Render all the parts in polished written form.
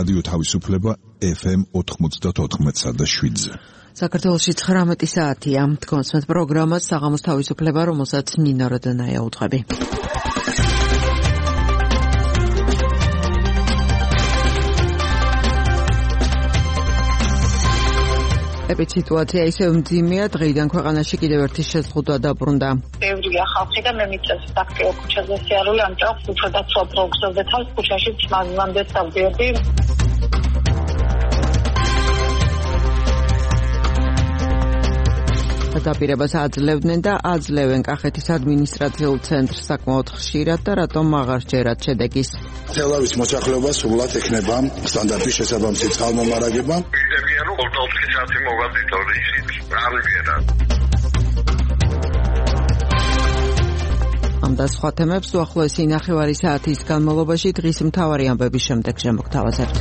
რადიო თავისუფლება FM 94.7-ზე. საქართველოში 19 საათია. თქვენს პროგრამას საღამოს თავისუფლება, რომელსაც ნინო როდანაია უძღვები. სიტუაცია ისევ მძიმეა, დღეიდან ქვეყანაში კიდევ ერთი შეზღუდვა დაბრუნდა. ბევრია ხალხი და მე მიწევს აქტიურ ქუჩაზე სიარული, ამიტომ უფრო დაცვა პროგრესზე თავს ქუჩაში მანამდე დავდიოდი. დაპირებას აძლევდნენ და აძლევენ კახეთის ადმინისტრაციულ ცენტრს საკმაოდ ხშირად და რატომ აღარ ჯერათ შედეგის. თელავის მოსახლეობა სრულად ექნება სტანდარტის შესაბამისი წყალმომარაგება. ვიდებიან რომ 24 საათი მოვადით ისიც არ ვიგერა. ამ და სხვა თემებს უახლოესი ნახევარი საათის განმავლობაში დღის მთავარი ამბების შემდეგ შემოგთავაზებთ.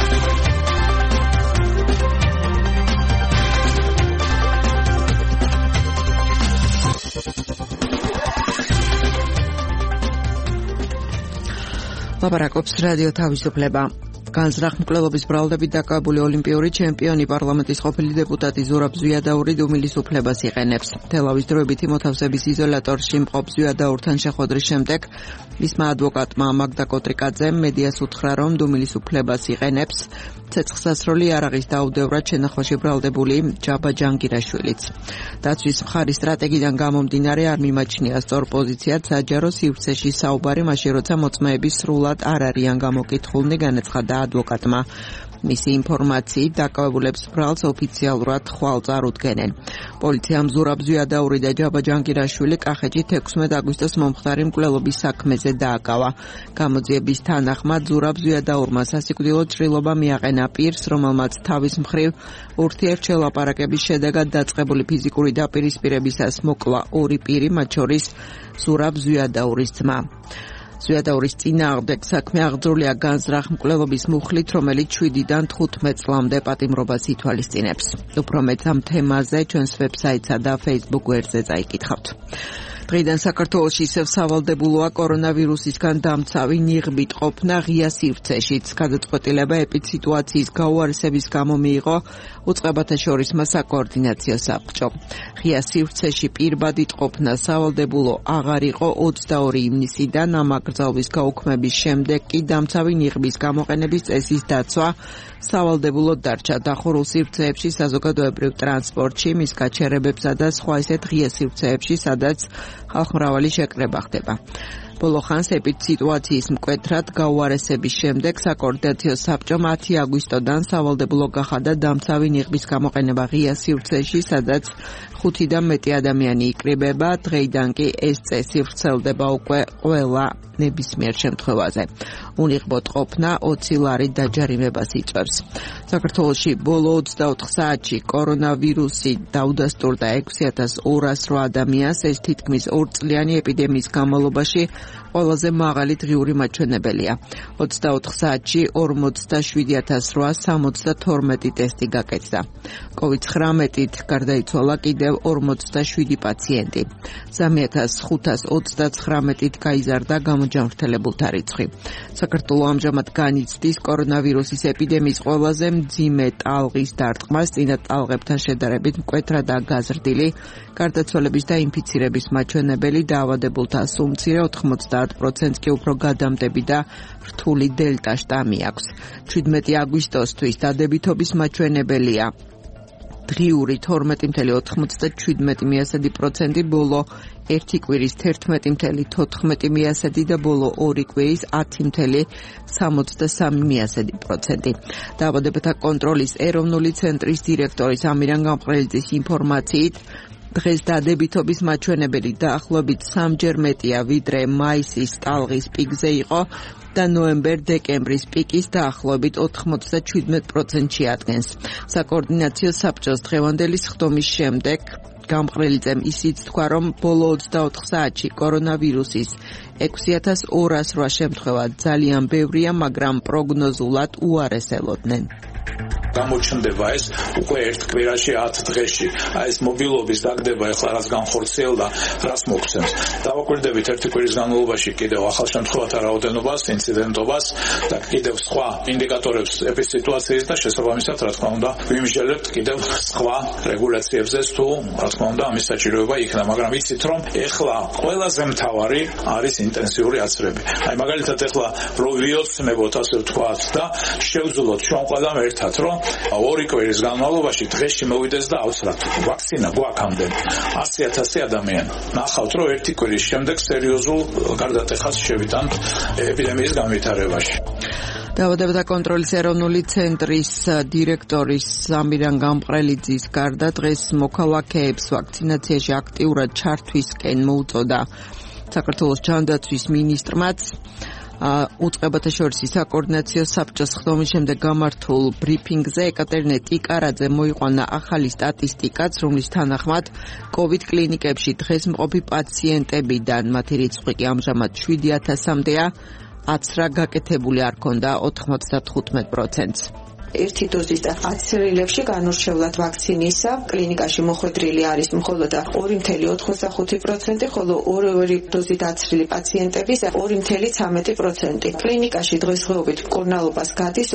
ლაპარაკობს რადიო თავისუფლება. განზრახ მკვლელობის ბრალდებით დაკავებული ოლიმპიური ჩემპიონი პარლამენტის ყოფილი დეპუტატი ზურაბ ზვიადაური დუმილის უფლებას იყენებს. თელავის დროებითი მოთავსების იზოლატორში მყოფ ზვიადაურთან შეხვედრის შემდეგ მისმა ადვოკატმა მაგდა კოტრიკაძემ მედიას უთხრა, რომ დუმილის უფლებას იყენებს. ცეცხლსასროლი იარაღის დაუდევრად შენახვაში ბრალდებული ჯაბა ჯანგირაშვილიც. დაცვის მხარის სტრატეგიიდან გამომდინარე არ მიმაჩნია სწორ პოზიციად საჯარო სივრცეში საუბარი, მაშინ როცა მოწმეები სრულად არ არიან გამოკითხულნი, განაცხადა ადვოკატმა. მისი ინფორმაციით დაკავებულებს ბრალს ოფიციალურად ხვალ წარუდგენენ. პოლიციამ ზურაბ ზვიადაური და ჯაბა ჯანგირაშვილი კახეთში 16 აგვისტოს მომხდარი მკვლელობის საქმეზე დააკავა. გამოძიების თანახმად ზურაბ ზვიადაურმა სასიკვდილო ჭრილობა მიაყენა პირს, რომელმაც თავის მხრივ ურთიერთშელაპარაკების შედეგად დაწყებული ფიზიკური დაპირისპირებისას მოკლა ორი პირი, მათ შორის ზურაბ ზვიადაურის ძმა. ზვიადაურის წინააღმდეგ საქმე აღძრულია განზრახ მკვლელობის მუხლით, რომელიც 7-დან 15 წლამდე პატიმრობას ითვალისწინებს. უფრო მეტ ამ თემაზე ჩვენს ვებსაიტსა და Facebook გვერდზე წაიკითხავთ. დღეიდან საქართველოში ისევ სავალდებულოა კორონავირუსისგან დამცავი ნიღბით ყოფნა ღია სივრცეშიც. გადაწყვეტილება ეპიდსიტუაციის გაუარესების გამო მიიღო უწყებათა შორისმა საკოორდინაციო საბჭომ. ღია სივრცეში პირბადით ყოფნა სავალდებულო აღარ იყო 22 ივნისიდან, ამ აკრძალვის გაუქმების შემდეგ კი დამცავი ნიღბის გამოყენების წესის დაცვა სავალდებულოდ დარჩა. დახურულ სივრცეებში, საზოგადოებრივ ტრანსპორტში, მის გაჩერებებსა და სხვა ისეთ ღია სივრცეებში, სადაც ხალხმრავალი შეკრება ხდება. ბოლო ხანს ეპიდსიტუაციის მკვეთრად გაუარესების შემდეგ საკოორდინაციო საბჭომ 10 აგვისტოდან სავალდებულო გახადა დამცავი ნიღბის გამოყენება ღია სივრცეში, სადაც 5-დან მეტი ადამიანი იკრიბება. დღეიდან კი ეს წესი ვრცელდება უკვე ყველა ნებისმიერ შემთხვევაზე. უნიღბოდ ყოფნა 20 ლარი დაჯარიმებას იწვევს. საქართველოში ბოლო 24 საათში კორონავირუსი დაუდასტურდა 6208 ადამიანს. ეს თითქმის 2 წლიანი ეპიდემიის განმავლობაში ყველაზე მაღალი დღიური მაჩვენებელია. 24 საათში 47862 ტესტი გაკეთდა. COVID-19-ით გარდაიცვალა კიდევ 47 პაციენტი. 3529-ით გაიზარდა გამოჯანმრთელებულთა რიცხვი. საქართველო ამჟამად განიცდის კორონავირუსის ეპიდემიის ყველაზე მძიმე ტალღის დარტყმას, წინა ტალღებთან შედარებით მკვეთრადაა გაზრდილი გარდაცვალების და ინფიცირების მაჩვენებელი, დაავადებულთა სუმცირე 90% კი უფრო გადამდები და რთული დელტა შტამი აქვს. 17 აგვისტოსთვის დადებითობის მაჩვენებელია დღიური 12.97%, ბოლო 1 კვირის 11.14% და ბოლო 2 კვირის 10.63%. დაავადებათა კონტროლის ეროვნული ცენტრის დირექტორის ამირან გამყრელიძის ინფორმაციით, დღეს დადებითობის მაჩვენებელი დაახლოებით 3-ჯერ მეტია, ვიდრე მაისის ტალღის პიკზე იყო და ნოემბერ-დეკემბრის პიკის დაახლოებით 97%-ში ადგენს. საკოორდინაციო საბჭოს დღევანდელი სხდომის შემდეგ გამყრელიძემ ისიც თქვა, რომ ბოლო 24 საათში კორონავირუსის 6208 შემთხვევა ძალიან ბევრია, მაგრამ პროგნოზულად უარესელოდნენ. გამოჩნდება ეს უკვე ერთ კვირაში 10 დღეში. აი ეს მობილობის დაგდება ახლა რაც განხორციელდა, რას მოგცემს. დავაკვირდებით ერთი კვირის განმავლობაში კიდევ ახალ შემთხვევათა რაოდენობას, ინციდენტობას და კიდევ სხვა ინდიკატორებს ეპიდემიის და შესაბამისად, რა თქმა უნდა, ვიმსჯელებთ კიდევ სხვა რეგულაციებზე თუ, რა თქმა უნდა, ამის საჭიროება იქნა, მაგრამ იცით რომ ეხლა ყველაზე მთავარი არის ინტენსიური აცრები. აი მაგალითად ეხლა რო ვიოცნებოთ ასე ვთქვათ და შევძლოთ ჩვენ ყველამ ერთად რომ 2 კვირის განმავლობაში დღეში მოვიდეს და ავსრათ. ვაქცინა გვაქვს ამდენი 100,000 ადამიანი. ნახავთ რომ 1 კვირის შემდეგ სერიოზულ გარდატეხას შევიტანთ ეპიდემიის განვითარებაში. დაავადებათა კონტროლის ეროვნული ცენტრის დირექტორის ამირან გამყრელიძის გარდა დღეს მოქალაქეებს ვაქცინაციაში აქტიურად ჩართვისკენ მოუწოდა საქართველოს ჯანდაცვის მინისტრმაც. უწყებათა შორის საკოორდინაციო საბჭოს ხდომის შემდეგ გამართულ ბრიფინგზე ეკატერინე ტიკარაძე მოიყვანა ახალი სტატისტიკაც, რომლის თანახმად COVID კლინიკებში დღეს მყოფი პაციენტებიდან მათი რიცხვი კი ამჟამად 7,000-მდეა, აცრა გაკეთებული არ ქონდა 95%-ს. ერთი დოზის და 10 რილებში განურჩევლად ვაქცინისა კლინიკაში მოხვედრილი არის მხოლოდ 2.85%, ხოლო ორი დოზით აცრილი პაციენტების 2.13%. კლინიკაში დღესდღეობით მკურნალობას გადის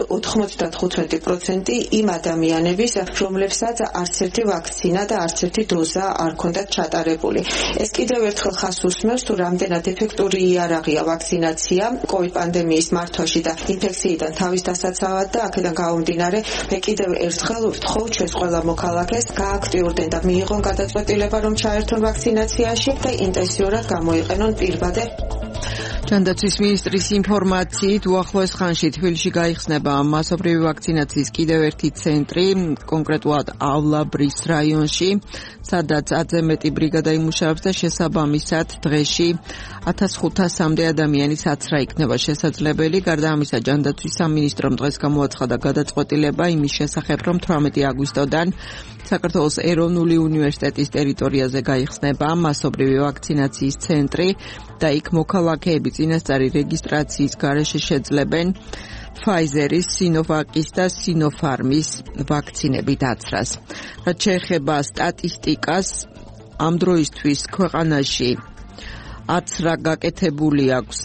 95% იმ ადამიანების, რომლებსაც არც ერთი ვაქცინა და არც ერთი დოზა არ ქონდათ ჩატარებული. ეს კიდევ ერთხელ ხაზს უსმევს, თუ რამდენად ეფექტური იარაღია ვაქცინაცია COVID პანდემიის მართვაში და ინფექციიდან თავის დასაცავად და აქედან გამომდინარე, მე კიდევ ერთხელ ვთხოვ ჩვენს ყველა მოქალაქეს გააქტიურდნენ და მიიღონ გადაწყვეტილება, რომ ჩაერთონ ვაქცინაციაში და ინტენსიურად გამოიყენონ პირბადე. ჯანდაცვის მინისტრის ინფორმაციით უახლოეს ხანში თბილისში გაიხსნება მასობრივი ვაქცინაციის კიდევ ერთი ცენტრი, კონკრეტულად ავლაბრის რაიონში, სადაც 10-ზე მეტი ბრიგადა იმუშავებს და შესაბამისად დღეში 1500-მდე ადამიანის აცრა იქნება შესაძლებელი. გარდა ამისა, ჯანდაცვის სამინისტრომ დღეს გამოაცხადა გადაწყვეტილება იმის შესახებ, რომ 18 აგვისტოდან საქართველოს ეროვნული უნივერსიტეტის ტერიტორიაზე გაიხსნება მასობრივი ვაქცინაციის ცენტრი და იქ მოქალაქეები წინასწარი რეგისტრაციის გარეშე შეძლებენ Pfizer-ის, Sinovac-ის და Sinopharm-ის ვაქცინებით აცრას. რაც შეეხება სტატისტიკას, ამ დროისთვის ქვეყანაში აცრა გაკეთებული აქვს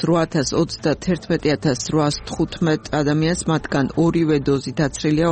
831,815 ადამიანს, მათგან ორივე დოზით აცრილია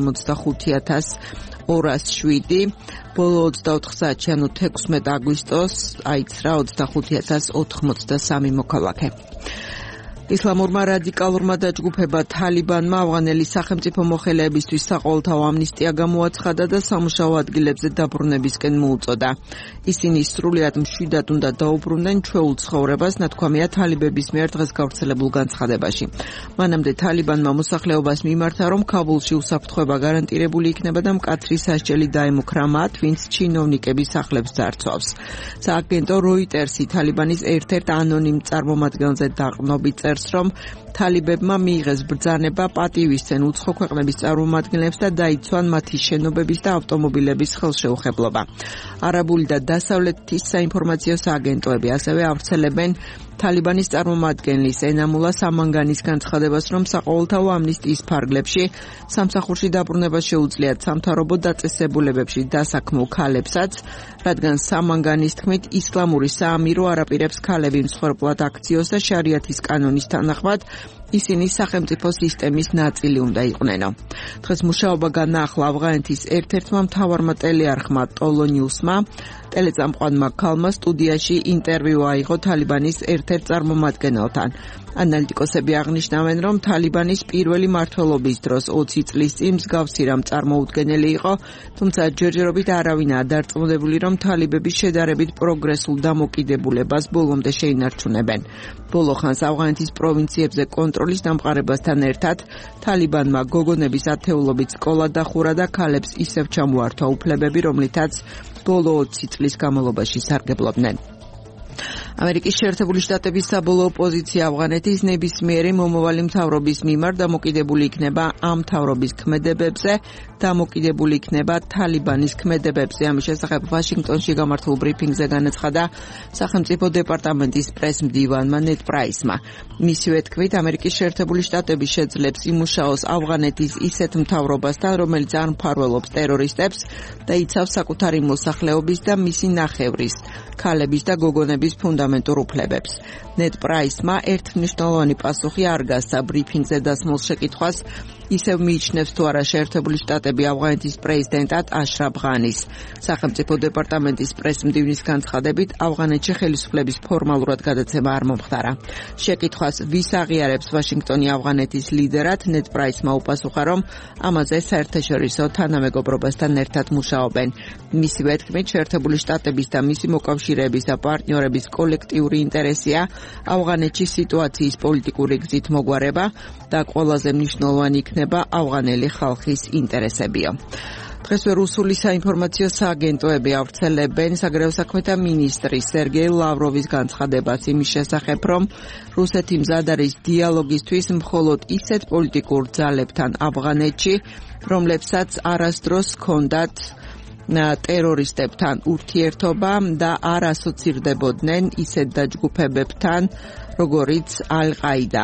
245,207. ბოლო 24 საათში, ანუ 16 აგვისტოს, აიცრა 25,083 მოქალაქე. ისლამურმა რადიკალურმა დაჯგუფება თალიბანმა ავღანელი სახელმწიფო მოხელეებისთვის საყოველთაო ამნისტია გამოაცხადა და სამუშაო ადგილებზე დაბრუნებისკენ მოუწოდა. ისინი სრულიად მშვიდად უნდა დაუბრუნდნენ ჩვეულ ცხოვრებას, ნათქვამია თალიბების მიერ დღეს გავრცელებულ განცხადებაში. მანამდე თალიბანმა მოსახლეობას მიმართა, რომ ქაბულში უსაფრთხოება გარანტირებული იქნება და მკაცრი სასჯელი დაემუქრა მათ, ვინც ჩინოვნიკების სახლებს ძარცვავს. სააგენტო როიტერსი თალიბანის ერთ-ერთ ანონიმ წარმომადგენელზე დაყრდნობით წერს, რომ თალიბებმა მიიღეს ბრძანება პატივისცენ უცხო ქვეყნების წარმომადგენლებს და დაიცვან მათი შენობების და ავტომობილების ხელშეუხებლობა. არაბული და დასავლეთის საინფორმაციო სააგენტოები ასევე ავრცელებენ თალიბანის წარმომადგენლის ენამულა სამანგანის განცხადებას, რომ საყოველთაო ამნისტიის ფარგლებში სამსახურში დაბრუნება შეუძლიათ სამთავრობო დაწესებულებებში დასაქმულ ქალებსაც, რადგან სამანგანის თქმით ისლამური საამირო არაპირებს ქალები მსხვერპლად აქციოს და შარიათის კანონის თანახმად ისინი სახელმწიფო სისტემის ნაწილი უნდა იყვნენო. დღეს მუშაობა განაახლა ავღანეთის ერთ-ერთმა მთავარმა ტელეარხმა ტოლონიუსმა, ტელეწამყვანმა ქალმა სტუდიაში ინტერვიუ აიღო თალიბანის ერთ-ერთ წარმომადგენელთან. ანალიტიკოსები აღნიშნავენ, რომ თალიბანის პირველი მმართველობის დროს 20 წლის წინ მსგავსი რამ წარმოუდგენელი იყო, თუმცა ჯერჯერობით არავინაა დარწმუნებული, რომ თალიბები შედარებით პროგრესულ დამოკიდებულებას ბოლომდე შეინარჩუნებენ. ბოლო ხანს ავღანეთის პროვინციებზე კონტროლის დამყარებასთან ერთად თალიბანმა გოგონების ათეულობით სკოლა დახურა და ქალებს ისევ ჩამოართვა უფლებები, რომლითაც ბოლო 20 წლის განმავლობაში სარგებლობდნენ. ამერიკის შეერთებული შტატების საბოლოო პოზიცია ავღანეთის ნებისმიერი მომავალი მთავრობის მიმართ დამოკიდებული იქნება ამ მთავრობის ქმედებებზე, დამოკიდებული იქნება თალიბანის ქმედებებზე. ამის შესახებ ვაშინგტონში გამართულ ბრიფინგზე განაცხადა სახელმწიფო დეპარტამენტის პრეს-მდივანმა ნედ პრაისმა. მისივე თქმით, ამერიკის შეერთებული შტატები შეძლებს იმუშაოს ავღანეთის ისეთ მთავრობასთან, რომელიც არ მფარველობს ტერორისტებს და იცავს საკუთარი მოსახლეობის და მისი ნახევრის, ქალების და გოგონების ფუნდამენტურ უფლებებს. ნედ პრაისმა ერთმნიშვნელოვანი პასუხი არ გასცა ბრიფინგზე დასმულ შეკითხვას, ისევ მიიჩნევს თუ არა შეერთებული შტატები ავღანეთის პრეზიდენტად აშრაფ ღანის. სახელმწიფო დეპარტამენტის პრეს-მდივნის განცხადებით, ავღანეთში ხელისუფლების ფორმალურად გადაცემა არ მომხდარა. შეკითხვას ვის აღიარებს ვაშინგტონი ავღანეთის ლიდერად, ნედ პრაისმა უპასუხა, რომ ამაზე საერთაშორისო თანამეგობრობასთან ერთად მუშაობენ. მისივე თქმით, შეერთებული შტატების და მისი მოკავშირეების და პარტნიორების კოლექტიური ინტერესია ავღანეთში სიტუაციის პოლიტიკური გზით მოგვარება და ყველაზე მნიშვნელოვანი იქნება ავღანელი ხალხის ინტერესებიო. დღესვე რუსული საინფორმაციო სააგენტოები ავრცელებენ საგარეო საქმეთა მინისტრის სერგეი ლავროვის განცხადებას იმის შესახებ, რომ რუსეთი მზად არის დიალოგისთვის მხოლოდ ისეთ პოლიტიკურ ძალებთან ავღანეთში, რომლებსაც არასდროს ჰქონდათ ტერორისტებთან ურთიერთობა და არ ასოცირდებოდნენ ისეთ დაჯგუფებებთან, როგორიც ალ-ყაიდა.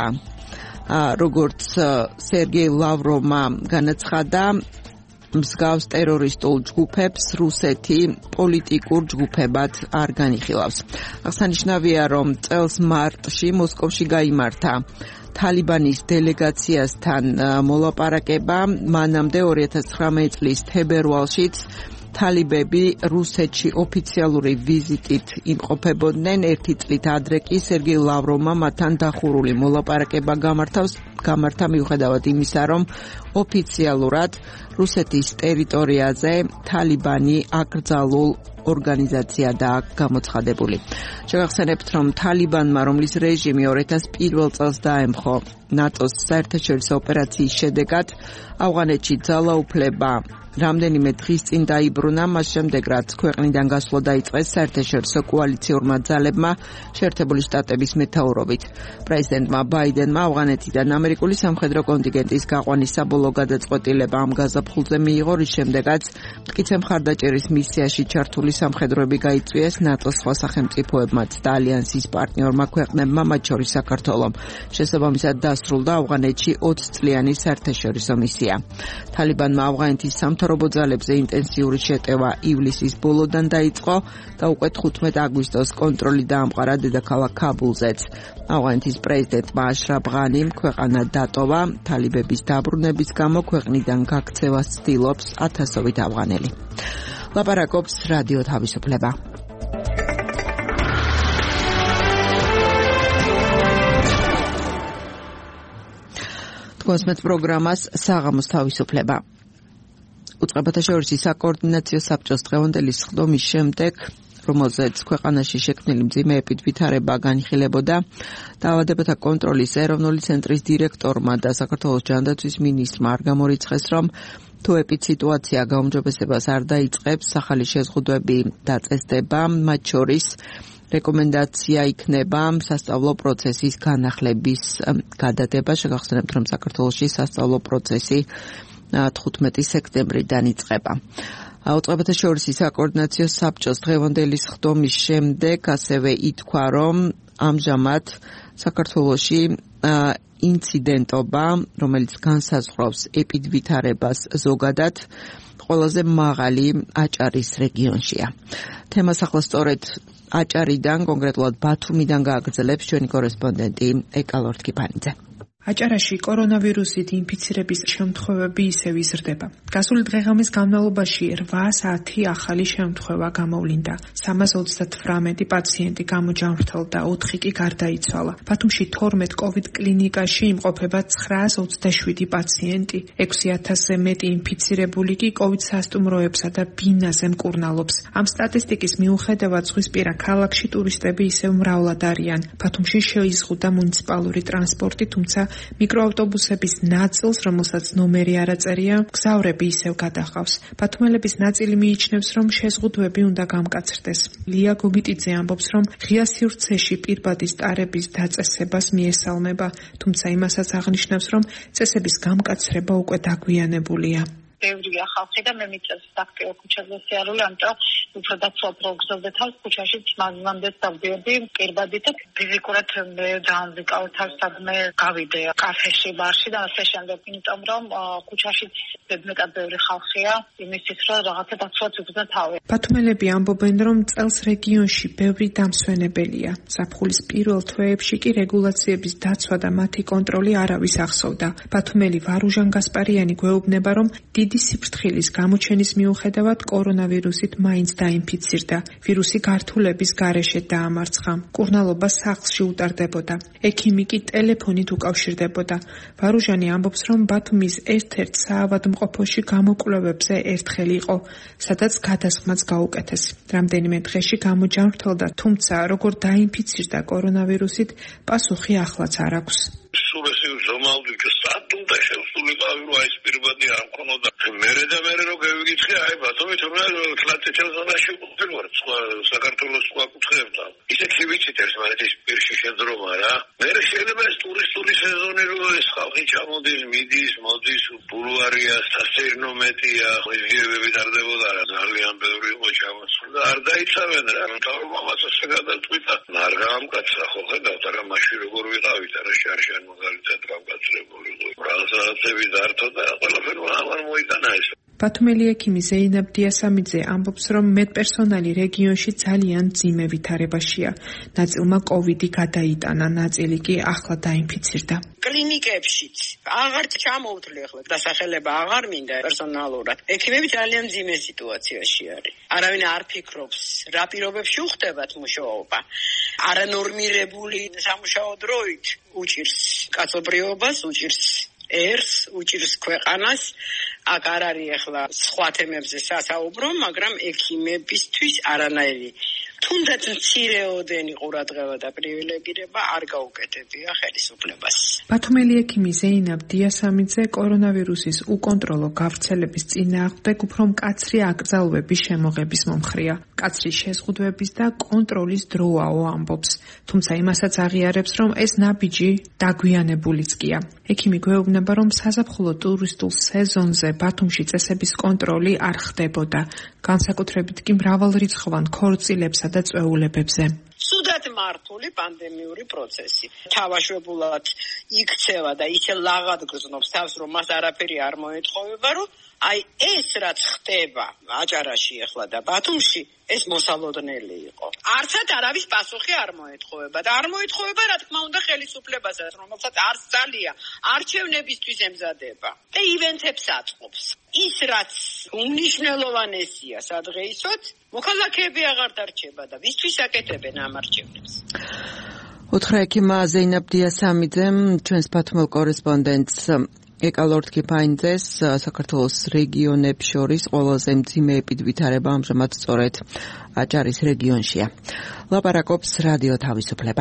როგორც სერგეი ლავროვმა განაცხადა, მსგავს ტერორისტულ ჯგუფებს რუსეთი პოლიტიკურ ჯგუფებად არ განიხილავს. აღსანიშნავია, რომ წელს მარტში მოსკოვში გაიმართა თალიბანის დელეგაციასთან მოლაპარაკება, მანამდე 2019 წლის თებერვალშიც თალიბები რუსეთში ოფიციალური ვიზიტით იმყოფებოდნენ. ერთი წლით ადრე კი სერგეი ლავროვმა მათთან დახურული მოლაპარაკება გამართა მიუხედავად იმისა, რომ ოფიციალურად რუსეთის ტერიტორიაზე თალიბანი აკრძალულ ორგანიზაცია და გამოცხადებული. შევახსენებთ, რომ თალიბანმა, რომლის რეჟიმი 2001 წელს დაემხო ნატოს საერთაშორისო ოპერაციის შედეგად, ავღანეთში ძალაუფლება რამდენიმე დღის წინ დაიბრუნა, მას შემდეგ რაც ქვეყნიდან გასვლა დაიწყეს საერთაშორისო კოალიციურმა ძალებმა შეერთებული შტატების მეთაურობით. პრეზიდენტმა ბაიდენმა ავღანეთიდან ამერიკული სამხედრო კონტინგენტის გაყვანის საბოლოო გადაწყვეტილება ამ გაზაფხულზე მიიღო, რის შემდეგაც მტკიცე მხარდაჭერის მისიაში ჩართული სამხედროები გაიწვიეს ნატოს სხვა სახელმწიფოებმაც და ალიანსის პარტნიორმა ქვეყნებმა, მათ შორის საქართველომ. შესაბამისად დასრულდა ავღანეთში 20 წლიანი საერთაშორისო მისია. თალიბანმა ავღანეთის სამთავრობო ძალებზე ინტენსიური შეტევა ივლისის ბოლოდან დაიწყო და უკვე 15 აგვისტოს კონტროლი დაამყარა დედაქალაქ ქაბულზეც. ავღანეთის პრეზიდენტმა აშრაფ ღანიმ ქვეყანა დატოვა. თალიბების დაბრუნების გამო ქვეყნიდან გაქცევას ცდილობს ათასობით ავღანელი. ლაპარაკობს რადიო თავისუფლება. თქვენს პროგრამას საღამოს თავისუფლება. უწყებათა შორისი საკოორდინაციო საბჭოს დღევანდელი სხდომის შემდეგ, რომელზეც ქვეყანაში შექმნილი მძიმე ეპიდვითარება განიხილებოდა, დაავადებათა კონტროლის ეროვნული ცენტრის დირექტორმა და საქართველოს ჯანდაცვის მინისტრმა არ გამორიცხეს, რომ თუ ეპიდსიტუაცია გაუმჯობესებას არ დაიწყებს, ახალი შეზღუდვები დაწესდება, მათ შორის რეკომენდაცია იქნება სასწავლო პროცესის განახლების გადადება. შეგახსენებთ, რომ საქართველოში სასწავლო პროცესი 15 სექტემბრიდან იწყება. უწყებათა შორისი საკოორდინაციო საბჭოს დღევანდელი სხდომის შემდეგ ასევე ითქვა, რომ ამჟამად საქართველოში ინციდენტობა, რომელიც განსაზღვრავს ეპიდვითარებას ზოგადად, ყველაზე მაღალი აჭარის რეგიონშია. თემას ახლა სწორედ აჭარიდან, კონკრეტულად ბათუმიდან გააგრძელებს ჩვენი კორესპონდენტი ეკალორთ კიფანიძე. აჭარაში კორონავირუსით ინფიცირების შემთხვევები ისევ იზრდება. გასული დღეღამის განმავლობაში 8 საათი ახალი შემთხვევა გამოვლინდა. 338 პაციენტი გამოჯანმრთელდა, 4 კი გარდაიცვალა. ბათუმში 12 COVID კლინიკაში იმყოფება 927 პაციენტი, 6000-ზე მეტი ინფიცირებული კი COVID სასტუმროებსა და ბინაზე მკურნალობს. ამ სტატისტიკის მიუხედავად ზღვისპირა ქალაქში ტურისტები ისევ მრავლად არიან. ბათუმში შეიზღუდა მუნიციპალური ტრანსპორტი, თუმცა მიკროავტობუსების ნაწილს, რომელსაც ნომერი არ აწერია, მგზავრები ისევ გადაჰყავს. ბათუმელების ნაწილი მიიჩნევს, რომ შეზღუდვები უნდა გამკაცრდეს. ლია გოგიტიძე ამბობს, რომ ღია სივრცეში პირბადის ტარების დაწესებას მიესალმება, თუმცა იმასაც აღნიშნავს, რომ წესების გამკაცრება უკვე დაგვიანებულია. ბევრია ხალხი და მე მიწევს აქტიურ ქუჩაზე სიარული, ამიტომ უფრო დაცვაფრო გზაზე თავს ქუჩაში მანამდე დავდიოდი პირბადით და ფიზიკურად მე დაამზიკავე თავს სადმე გავიდე კაფეში, ბარში და ასე შემდეგ, იმიტომ რომ ქუჩაში მეტად ბევრი ხალხია იმისთვის რომ რაღაცა დაცვაც უგზა თავი. ბათუმელები ამბობენ, რომ წელს რეგიონში ბევრი დამსვენებელია. ზაფხულის პირველ თვეებში კი რეგულაციების დაცვა და მათი კონტროლი არავის ახსოვდა. ბათუმელი ვარუჟან გასპარიანი გვეუბნება, რომ დიდი სიფრთხილის გამოჩენის მიუხედავად კორონავირუსით მაინც დაინფიცირდა. ვირუსი გართულების გარეშე დაამარცხა. მკურნალობა სახლში უტარდებოდა. ექიმი კი ტელეფონით უკავშირდებოდა. ვარუჟანი ამბობს, რომ ბათუმის ერთ-ერთ საავადმყოფოში გამოკვლევებზე ერთხელ იყო, სადაც გადასხმაც გაუკეთეს. რამდენიმე დღეში გამოჯანმრთელდა, თუმცა როგორ დაინფიცირდა კორონავირუსით, პასუხი ახლაც არ აქვს. სულესი ზომალდი სტატუნდა შეუსულიყავი რომ ეს პირბადი არ მქონოდა. მე რომ გავიგიცხე, აი ბათუმით რომ ფლატეჩელ ზონაში ვარ, საქართველოს სხვა კუთხეებთან. ისეთი ვიცით ერთმანეთის პირში შეძრომა რა. მე შეიძლება ეს ტურისტული სეზონი რო ეს ხალხი ჩამოდის, მიდის, მოდის, ბულვარია, სასეირნომეტია, ღირებები დარდებოდა რა, ძალიან ბევრი იყო ჩამოსული. არ დაიცავენ რა, რომ ამას ასე გადაწყვიტა. არ გამკაცრა ხო ხედავთ რა, მაშინ როგორ ვიყავით რა, შარშან მაგალითად გამკაცრებული იყო. რაღაცები დართო და ყველაფერი ამან მოიტანა ეს. ბათუმელი ექიმი ზეინაბ დიასამიძე ამბობს, რომ მედპერსონალი რეგიონში ძალიან მძიმე ვითარებაშია. ნაწილმა კოვიდი გადაიტანა, ნაწილი კი ახლა დაინფიცირდა. კლინიკებშიც აღარ ჩამოვთვლი ახლა დასახელება აღარ მინდა პერსონალურად. ექიმები ძალიან მძიმე სიტუაციაში არის. არავინ არ ფიქრობს, რა პირობებში უხდებათ მუშაობა. არანორმირებული სამუშაო დროით უჭირს კაცობრიობას, უჭირს ერს, უჭირს ქვეყანას. აქ არ არის ახლა სხვა თემებზე სასაუბრო, მაგრამ ექიმებისთვის არანაირი თუნდაც მცირეოდენი ყურადღება და პრივილეგირება არ გაუკეთებია ხელისუფლებას. ბათუმელი ექიმი ზეინაბ დიასამიძე კორონავირუსის უკონტროლო გავრცელების წინააღმდეგ უფრო მკაცრი აკრძალვების შემოღების მომხრეა. მკაცრი შეზღუდვების და კონტროლის დროაო ამბობს, თუმცა იმასაც აღიარებს, რომ ეს ნაბიჯი დაგვიანებულიც კია. ექიმი გვეუბნება, რომ საზაფხულო ტურისტულ სეზონზე ბათუმში წესების კონტროლი არ ხდებოდა, განსაკუთრებით კი მრავალრიცხოვან ქორწილებსა და წვეულებებზე. სუდად მართული პანდემიური პროცესი. თავაშვებულად იქცევა და ისე ლაღად გრძნობს თავს, რომ მას არაფერი არ მოეთხოვება, რომ აი ეს რაც ხდება აჭარაში ახლა და ბათუმში, ეს მოსალოდნელი იყო. არცად არავის პასუხი არ მოეთხოვება და არ მოეთხოვება, რა თქმა უნდა, ხელისუფლებასაც, რომელსაც არც ძალია არჩევნებისთვის ემზადება და ივენთებს აწყობს. ის რაც უმნიშვნელოვანესია სადღეისოდ, მოქალაქეები აღარ დარჩება და ვისთვის აკეთებენ ამ არჩევნებს. უთხრა ექიმა ზეინაბ დიასამიძემ ჩვენს ბათუმელ კორესპონდენტს ეკალორთკი ფაინძეს საქართველოს რეგიონებს შორის ყველაზე მძიმე epidვითარება ამჟამად სწორედ აჭარის რეგიონშია. ლაპარაკობს რადიო თავისუფლება.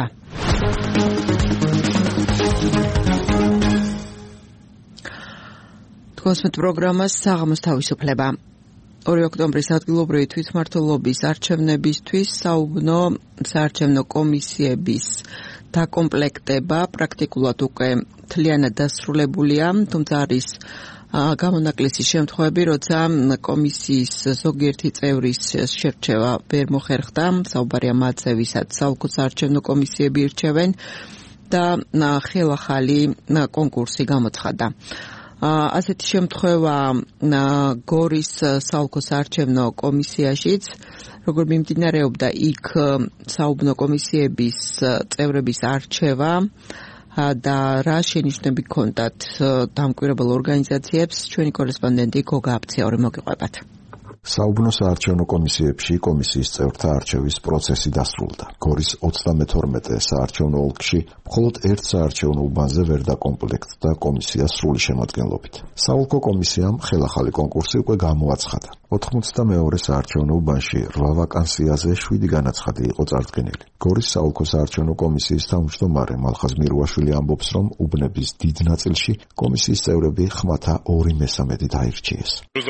თქოსმეთ პროგრამას საღამოს თავისუფლება. 2 ოქტომბრის ადგილობრივი თვითმმართველობის არჩევნებისთვის საუბნო საარჩევნო კომისიების დაკომპლექტება პრაქტიკულად უკვე მთლიანად დასრულებულია, თუმცა არის გამონაკლისი შემთხვევები, როცა კომისიის ზოგიერთი წევრის შერჩევა ვერ მოხერხდა, საუბარია მათზე, ვისაც საოლქო საარჩევნო კომისიები ირჩევენ და ხელახალი კონკურსი გამოცხადდა. ასეთი შემთხვევა გორის საოლქო საარჩევნო კომისიაშიც, როგორ მიმდინარეობდა იქ საუბნო კომისიების წევრების არჩევა და რა შენიშვნები ჰქონდათ დამკვირვებელ ორგანიზაციებს, ჩვენი კორესპონდენტი გოგა აფციური მოგიყვებათ. საუბნო საარჩევნო კომისიებში კომისიის წევრთა არჩევის პროცესი დასრულდა. გორის 32 საარჩევნო ოლქში მხოლოდ ერთ საარჩევნო უბანზე ვერ დაკომპლექტდა კომისია სრული შემადგენლობით. საოლქო კომისიამ ხელახალი კონკურსი უკვე გამოაცხადა. 92 საარჩევნო უბანში 8 ვაკანსიაზე 7 განაცხადი იყო წარდგენილი. გორის საოლქო საარჩევნო კომისიის თავმჯდომარე მალხაზ მირუაშვილი ამბობს, რომ უბნების დიდ ნაწილში კომისიის წევრები ხმათა 2/3 აირჩიეს.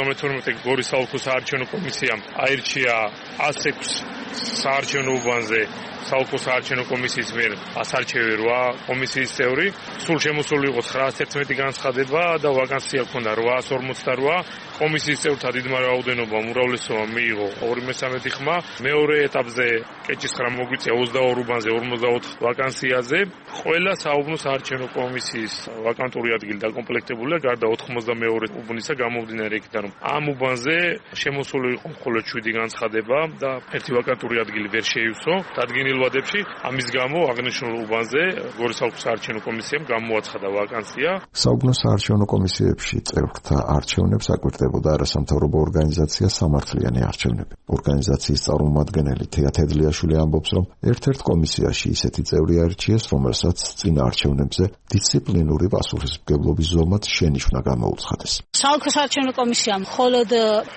32 გორის საოლქო საარჩევნო კომისიამ აირჩია 106 საარჩევნო უბანზე საოლქო საარჩევნო კომისიის მიერ ასარჩევი 8 კომისიის წევრი. სულ შემოსული იყო 911 განცხადება და ვაკანსია ჰქონდა 848. კომისიის წევრთა დიდმა რაოდენობამ უმრავლესობა მიიღო 2/3 ხმა. მეორე ეტაპზე კეჭისხრა მოგვიწია 22 უბანზე 54 ვაკანსიაზე. ყველა საუბნო საარჩევნო კომისიის ვაკანტური ადგილი დაკომპლექტებულია, გარდა 92 უბნისა, გამომდინარე იქიდან, რომ ამ უბანზე შემოსული იყო მხოლოდ 7 განცხადება და ერთი ვაკანტური ადგილი ვერ შეივსო დადგენილ ვადებში. ამის გამო აღნიშნულ უბანზე გორის საოლქო საარჩევნო კომისიამ გამოაცხადა ვაკანსია. საუბნო საარჩევნო კომისიებში წევრთა არჩევნებს აკვირდებოდა არასამთავრობო ორგანიზაცია სამართლიანი არჩევნები. ორგანიზაციის წარმომადგენელი თეა თედლიაშვილი ამბობს, რომ ერთ-ერთ კომისიაში ისეთი წევრი აირჩიეს, რომელსაც წინა არჩევნებზე დისციპლინური პასუხისმგებლობის ზომად შენიშვნა გამოუცხადეს. საოლქო საარჩევნო კომისიამ მხოლოდ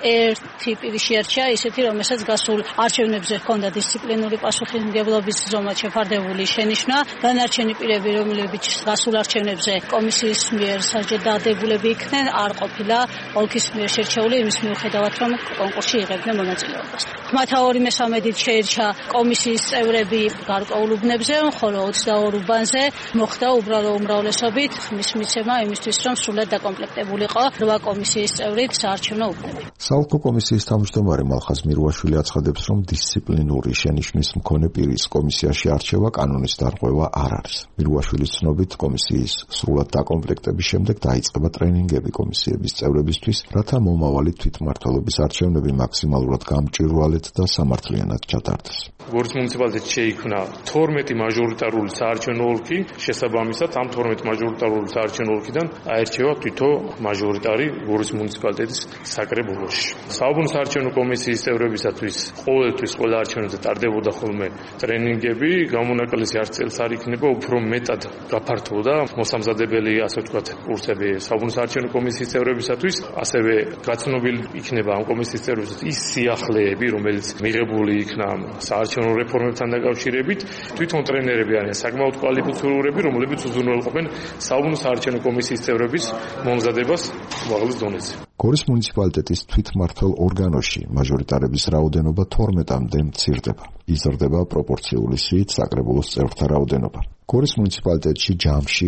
ერთი პირი შეარჩია, ისეთი, რომელსაც გასულ არჩევნებზე ჰქონდა დისციპლინური პასუხისმგებლობის ზომად შეფარდებული შენიშვნა. დანარჩენი პირები, რომლებიც გასულ არჩევნებზე კომისიის მიერ საჯეთ დადებულები იქნენ, არ ყოფილა ოლქის მიერ შერჩეული, იმის მიუხედავად, რომ კონკურსში იღებდნენ მონაწილეობას. ხმათა 2/3 შეირჩა კომისიის წევრები გარკვეულ უბნებზე, ხოლო 22 უბანზე მოხდა უბრალო უმრავლესობით ხმის მიცემა იმისთვის, რომ სრულად დაკომპლექტებულიყო 8 კომისიის წევრით საარჩევნო უბნები. საოლქო კომისიის თავმჯდომარე მალხაზ მირუაშვილი აცხადებს, რომ დისციპლინური შენიშვნის მქონე პირის კომისიაში არჩევა კანონის დარღვევა არ არის. მირუაშვილის ცნობით, კომისიის სრულად დაკომპლექტების შემდეგ დაიწყება ტრენინგები კომისიების წევრებისთვის, რათა მომავალი თვითმმართველობის არჩევნები მაქსიმალურად გამჭვირვალედ და სამართლიანად ჩატარდეს. გორის მუნიციპალიტეტში შეიქმნა 12 მაჟორიტარული საარჩევნო ოლქი, შესაბამისად ამ 12 მაჟორიტარული საარჩევნო ოლქიდან აირჩევა თვითო მაჟორიტარი გორის მუნიციპალიტეტის საკრებულოში. საუბნო საარჩევნო კომისიის წევრებისათვის ყოველთვის ყველა არჩევნებზე ტარდებოდა ხოლმე ტრენინგები, გამონაკლისი არც წელს არ იქნება, უფრო მეტად გაფართოვდა მოსამზადებელი, ასე ვთქვათ, კურსები საუბნო საარჩევნო კომისიის წევრებისათვის, ასევე გაცნობილი იქნება ამ კომისიის წევრებისათვის ის სიახლეები, რომელიც მიღებული იქნა საარჩევნო რეფორმებთან დაკავშირებით. თვითონ ტრენერები არიან საკმაოდ კვალიფიცირებულები, რომლებიც უზრუნველყოფენ საუბნო საარჩევნო კომისიის წევრების მომზადებას უმაღლეს დონეზე. გორის მუნიციპალიტეტის თვითმმართველ ორგანოში მაჟორიტარების რაოდენობა 12-მდე მცირდება. იზრდება პროპორციული სიით საკრებულოს წევრთა რაოდენობა. გორის მუნიციპალიტეტში ჯამში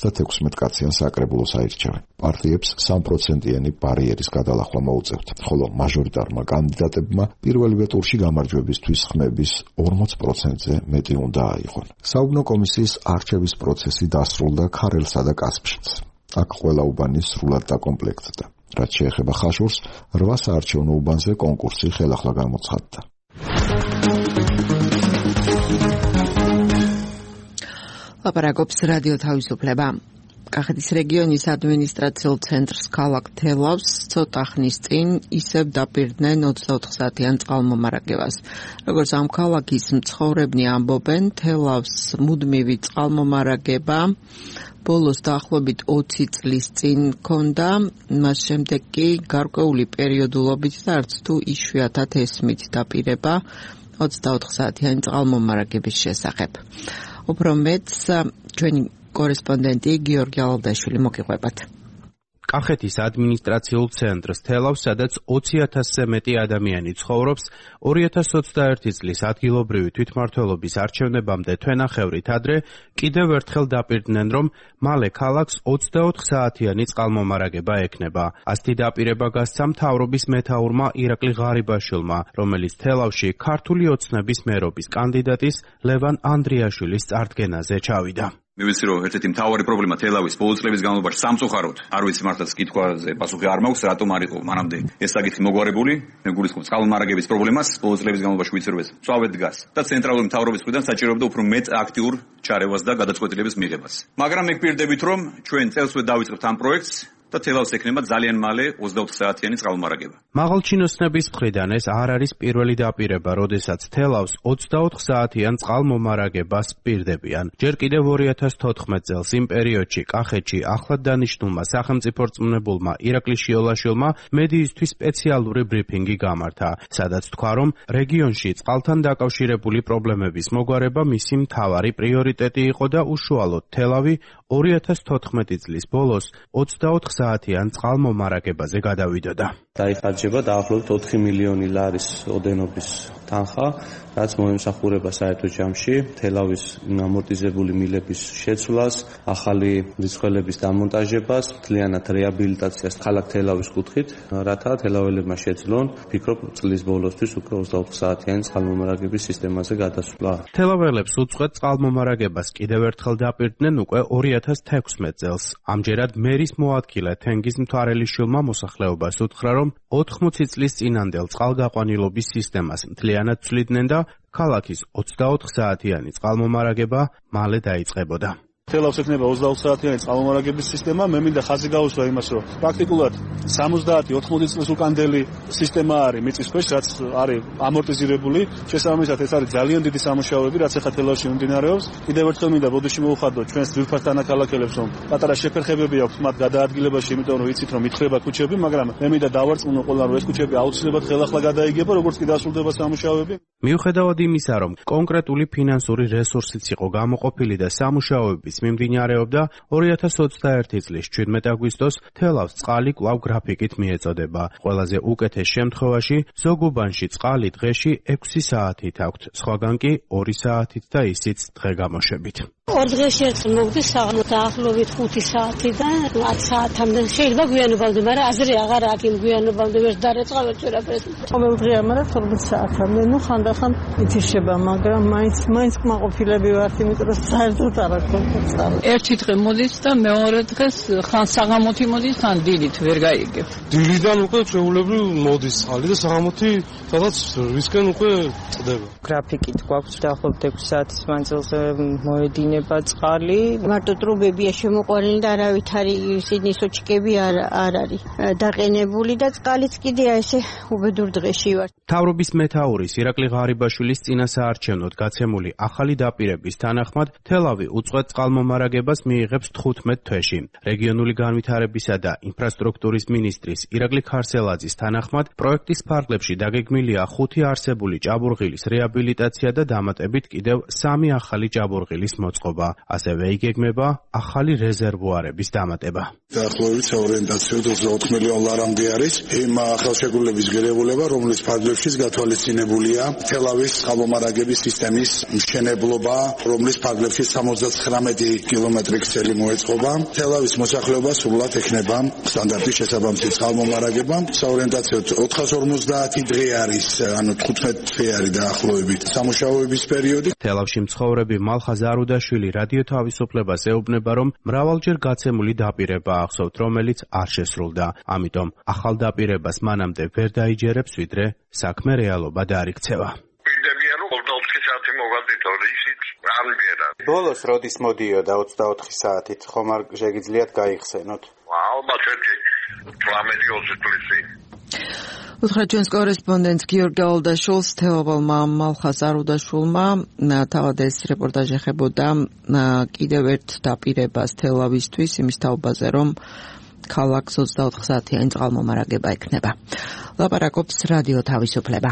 36 კაციან საკრებულოს აირჩევენ. პარტიებს 3%-იანი ბარიერის გადალახვა მოუწევთ, ხოლო მაჟორიტარმა კანდიდატებმა პირველივე ტურში გამარჯვებისთვის ხმების 40%-ზე მეტი უნდა აიღონ. საუბნო კომისიის არჩევის პროცესი დასრულდა ქარელსა და კასპშიც. აქ ყველა უბანი სრულად დაკომპლექტდა. რაც შეეხება ხაშურს, 8 საარჩევნო უბანზე კონკურსი ხელახლა გამოცხადდა. ლაპარაკობს რადიო თავისუფლება. კახეთის რეგიონის ადმინისტრაციულ ცენტრს ქალაქ თელავს ცოტა ხნის წინ ისევ დაპირდნენ 24 საათიან წყალმომარაგებას. როგორც ამ ქალაქის მცხოვრებნი ამბობენ, თელავს მუდმივი წყალმომარაგება ბოლოს დაახლოებით 20 წლის წინ ჰქონდა, მას შემდეგ კი გარკვეული პერიოდულობით და არც თუ იშვიათად ესმით დაპირება 24 საათიანი წყალმომარაგების შესახებ. უფრო მეტს ჩვენი კორესპონდენტი გიორგი ალავდაშვილი მოგიყვებათ. კახეთის ადმინისტრაციულ ცენტრს თელავს, სადაც 20,000-ზე მეტი ადამიანი ცხოვრობს, 2021 წლის ადგილობრივი თვითმმართველობის არჩევნებამდე თვენახევრით ადრე კიდევ ერთხელ დაპირდნენ, რომ მალე ქალაქს 24 საათიანი წყალმომარაგება ექნება. ასეთი დაპირება გასცა მთავრობის მეთაურმა ირაკლი ღარიბაშვილმა, რომელიც თელავში ქართული ოცნების მერობის კანდიდატის ლევან ანდრიაშვილის წარდგენაზე ჩავიდა. მე ვიცი რომ ერთ-ერთი მთავარი პრობლემა თელავის ბოლო წლების განმავლობაში სამწუხაროდ არ ვიცი მართლაც კითხვაზე პასუხი არ მაქვს რატომ არ იყო მანამდე ეს საკითხი მოგვარებული მე გულისხმობ წყალმომარაგების პრობლემას ბოლო წლების განმავლობაში ვიცი რომ ეს წვავედ დგას და ცენტრალური მთავრობის მხრიდან საჭიროებდა უფრო მეტ აქტიურ ჩარევას და გადაწყვეტილების მიღებას მაგრამ მე გვპირდებით რომ ჩვენ წელსვე დავიწყებთ ამ პროექტს და თელავს ექნება ძალიან მალე 24 საათიანი წყალმომარაგება. მაღალჩინოსნების მხრიდან ეს არ არის პირველი დაპირება, როდესაც თელავს 24 საათიან წყალმომარაგებას პირდებიან. ჯერ კიდევ 2014 წელს იმ პერიოდში კახეთში ახლად დანიშნულმა სახელმწიფო რწმუნებულმა ირაკლი შიოლაშვილმა მედიისთვის სპეციალური ბრიფინგი გამართა, სადაც თქვა, რომ რეგიონში წყალთან დაკავშირებული პრობლემების მოგვარება მისი მთავარი პრიორიტეტი იყო და უშუალოდ თელავი 2014 წლის ბოლოს 24 საათიან წყალმომარაგებაზე გადავიდოდა. დაიხარჯება დაახლოებით 4 მილიონი ლარის ოდენობის თანხა, რაც მოემსახურება საერთო ჯამში თელავის ამორტიზებული მილების შეცვლას, ახალი მრიცხველების დამონტაჟებას, მთლიანად რეაბილიტაციას ქალაქ თელავის კუთხით, რათა თელაველებმა შეძლონ, ფიქრობ, წლის ბოლოსთვის უკვე 24 საათიანი წყალმომარაგების სისტემაზე გადასვლა. თელაველებს უწყვეტ წყალმომარაგებას კიდევ ერთხელ დაპირდნენ უკვე 2016 წელს. ამჯერად მერის მოადგილე თენგიზ მთვარელიშვილი მოსახლეობას უთხრა, რომ 80 წლის წინანდელ წყალგაყვანილობის სისტემას მთლიანად ცვლიდნენ და ქალაქის 24 საათიანი წყალმომარაგება მალე დაიწყებოდა. თელავს ექნება 24 საათიანი წყალმომარაგების სისტემა. მე მინდა ხაზი გავუსვა იმას, რომ პრაქტიკულად 70-80 წლის უკანდელი სისტემა არის მიწის ქვეშ, რაც არის ამორტიზირებული. შესაბამისად, ეს არის ძალიან დიდი სამუშაოები, რაც ახლა თელავში მიმდინარეობს. კიდევ ერთხელ მინდა ბოდიში მოვხადო ჩვენს ძვირფას თანაქალაქელებს, რომ პატარა შეფერხებები აქვს მათ გადაადგილებაში, იმიტომ რომ ვიცით, რომ ითხრება ქუჩები, მაგრამ მე მინდა დავარწმუნო ყველა, რომ ეს ქუჩები აუცილებლად ხელახლა გადაიგება, როგორც კი დასრულდება სამუშაოები. მიუხედავად იმისა, რომ კონკრეტული ფინანსური რესურსიც იყო გამოყოფილი და სამუშაოების მიმდინარეობდა, 2021 წლის 17 აგვისტოს თელავს წყალი კვლავ გრაფიკით მიეწოდება. ყველაზე უკეთეს შემთხვევაში ზოგუბანში წყალი დღეში 6 საათით აქვთ, სხვაგან კი 2 საათით და ისიც დღე-გამოშვებით. ორ დღეში ერთხელ მოვდის დაახლოებით 5 საათიდან 10 საათამდე. შეიძლება გვიანობამდე, მაგრამ აზრი აღარ აქვს იმ გვიანობამდე ვერ დარეწყა ვერაფერს. ყოველ დღე ამარად 12 საათამდე. ხანდახან ითიშება, მაგრამ მაინც კმაყოფილები ვართ, იმიტომ რომ საერთოდ არ აქვს წყალი. ერთი დღე მოდის და მეორე დღეს ხან საღამოთი მოდის, ხან დილით ვერ გაიგებ. დილიდან უკვე ჩვეულებრივ მოდის წყალი და საღამოთი სადაც რისკენ უკვე წდება. გრაფიკით გვაქვს დაახლოებით 6 საათის მანძილზე მოედინება წყალი. მარტო ტრუბებია შემოყვანილი და არავით არის სინისოჩკები არ არის დაყენებული და წყალიც კიდე ესე უბედურ დღეში ვარ. მთავრობის მეთაურის ირაკლი ღარიბაშვილის წინასაარჩევნოდ გაცემული ახალი დაპირების თანახმად თელავი უწყვეტ წყალმომარაგებას მიიღებს 15 თვეში. რეგიონული განვითარებისა და ინფრასტრუქტურის მინისტრის ირაკლი ქარსელაძის თანახმად პროექტის ფარგლებში დაგეგმილია 5 არსებული ჭაბურღილის რეაბილიტაცია და დამატებით კიდევ 3 ახალი ჭაბურღილის მოწყობა. ასევე იგეგმება ახალი რეზერვუარების დამატება. დაახლოებით ორიენტაციულად 24 მილიონ ლარამდე არის იმ ხელშეკრულების ღირებულება, რომლის ფარგლებშიც გათვალისწინებულია თელავის წყალმომარაგების სისტემის მშენებლობა, რომლის ფარგლებში 79 კილომეტრი ქსელი მოეწყობა. თელავის მოსახლეობა სრულად ექნება სტანდარტის შესაბამისი წყალმომარაგება. საორიენტაციოდ 450 დღე არის, ანუ 15 თვე არის დაახლოებით სამუშაოების პერიოდი. თელავში მცხოვრები მალხაზ არუდაშვილი რადიო თავისუფლებას ეუბნება, რომ მრავალჯერ გაცემული დაპირება ახსოვთ, რომელიც არ შესრულდა. ამიტომ ახალ დაპირებას მანამდე ვერ დაიჯერებს, ვიდრე საქმე რეალობა დაარიქცევა. ბოლოს როდის მოდიოდა 24 საათით, ხომ არ შეგიძლიათ გაიხსენოთ? ალბათ ერთი 18-20 წელი. უთხრა ჩვენს კორესპონდენტს გიორგი ალდაშვილს, თელავალმა მალხაზ არუდაშვილმა თავად ეს რეპორტაჟი ეხებოდა კიდევ ერთ დაპირებას თელავისთვის, იმის თაობაზე, რომ ქალაქს 24 საათიანი წყალმომარაგება ექნება. ლაპარაკობს რადიო თავისუფლება.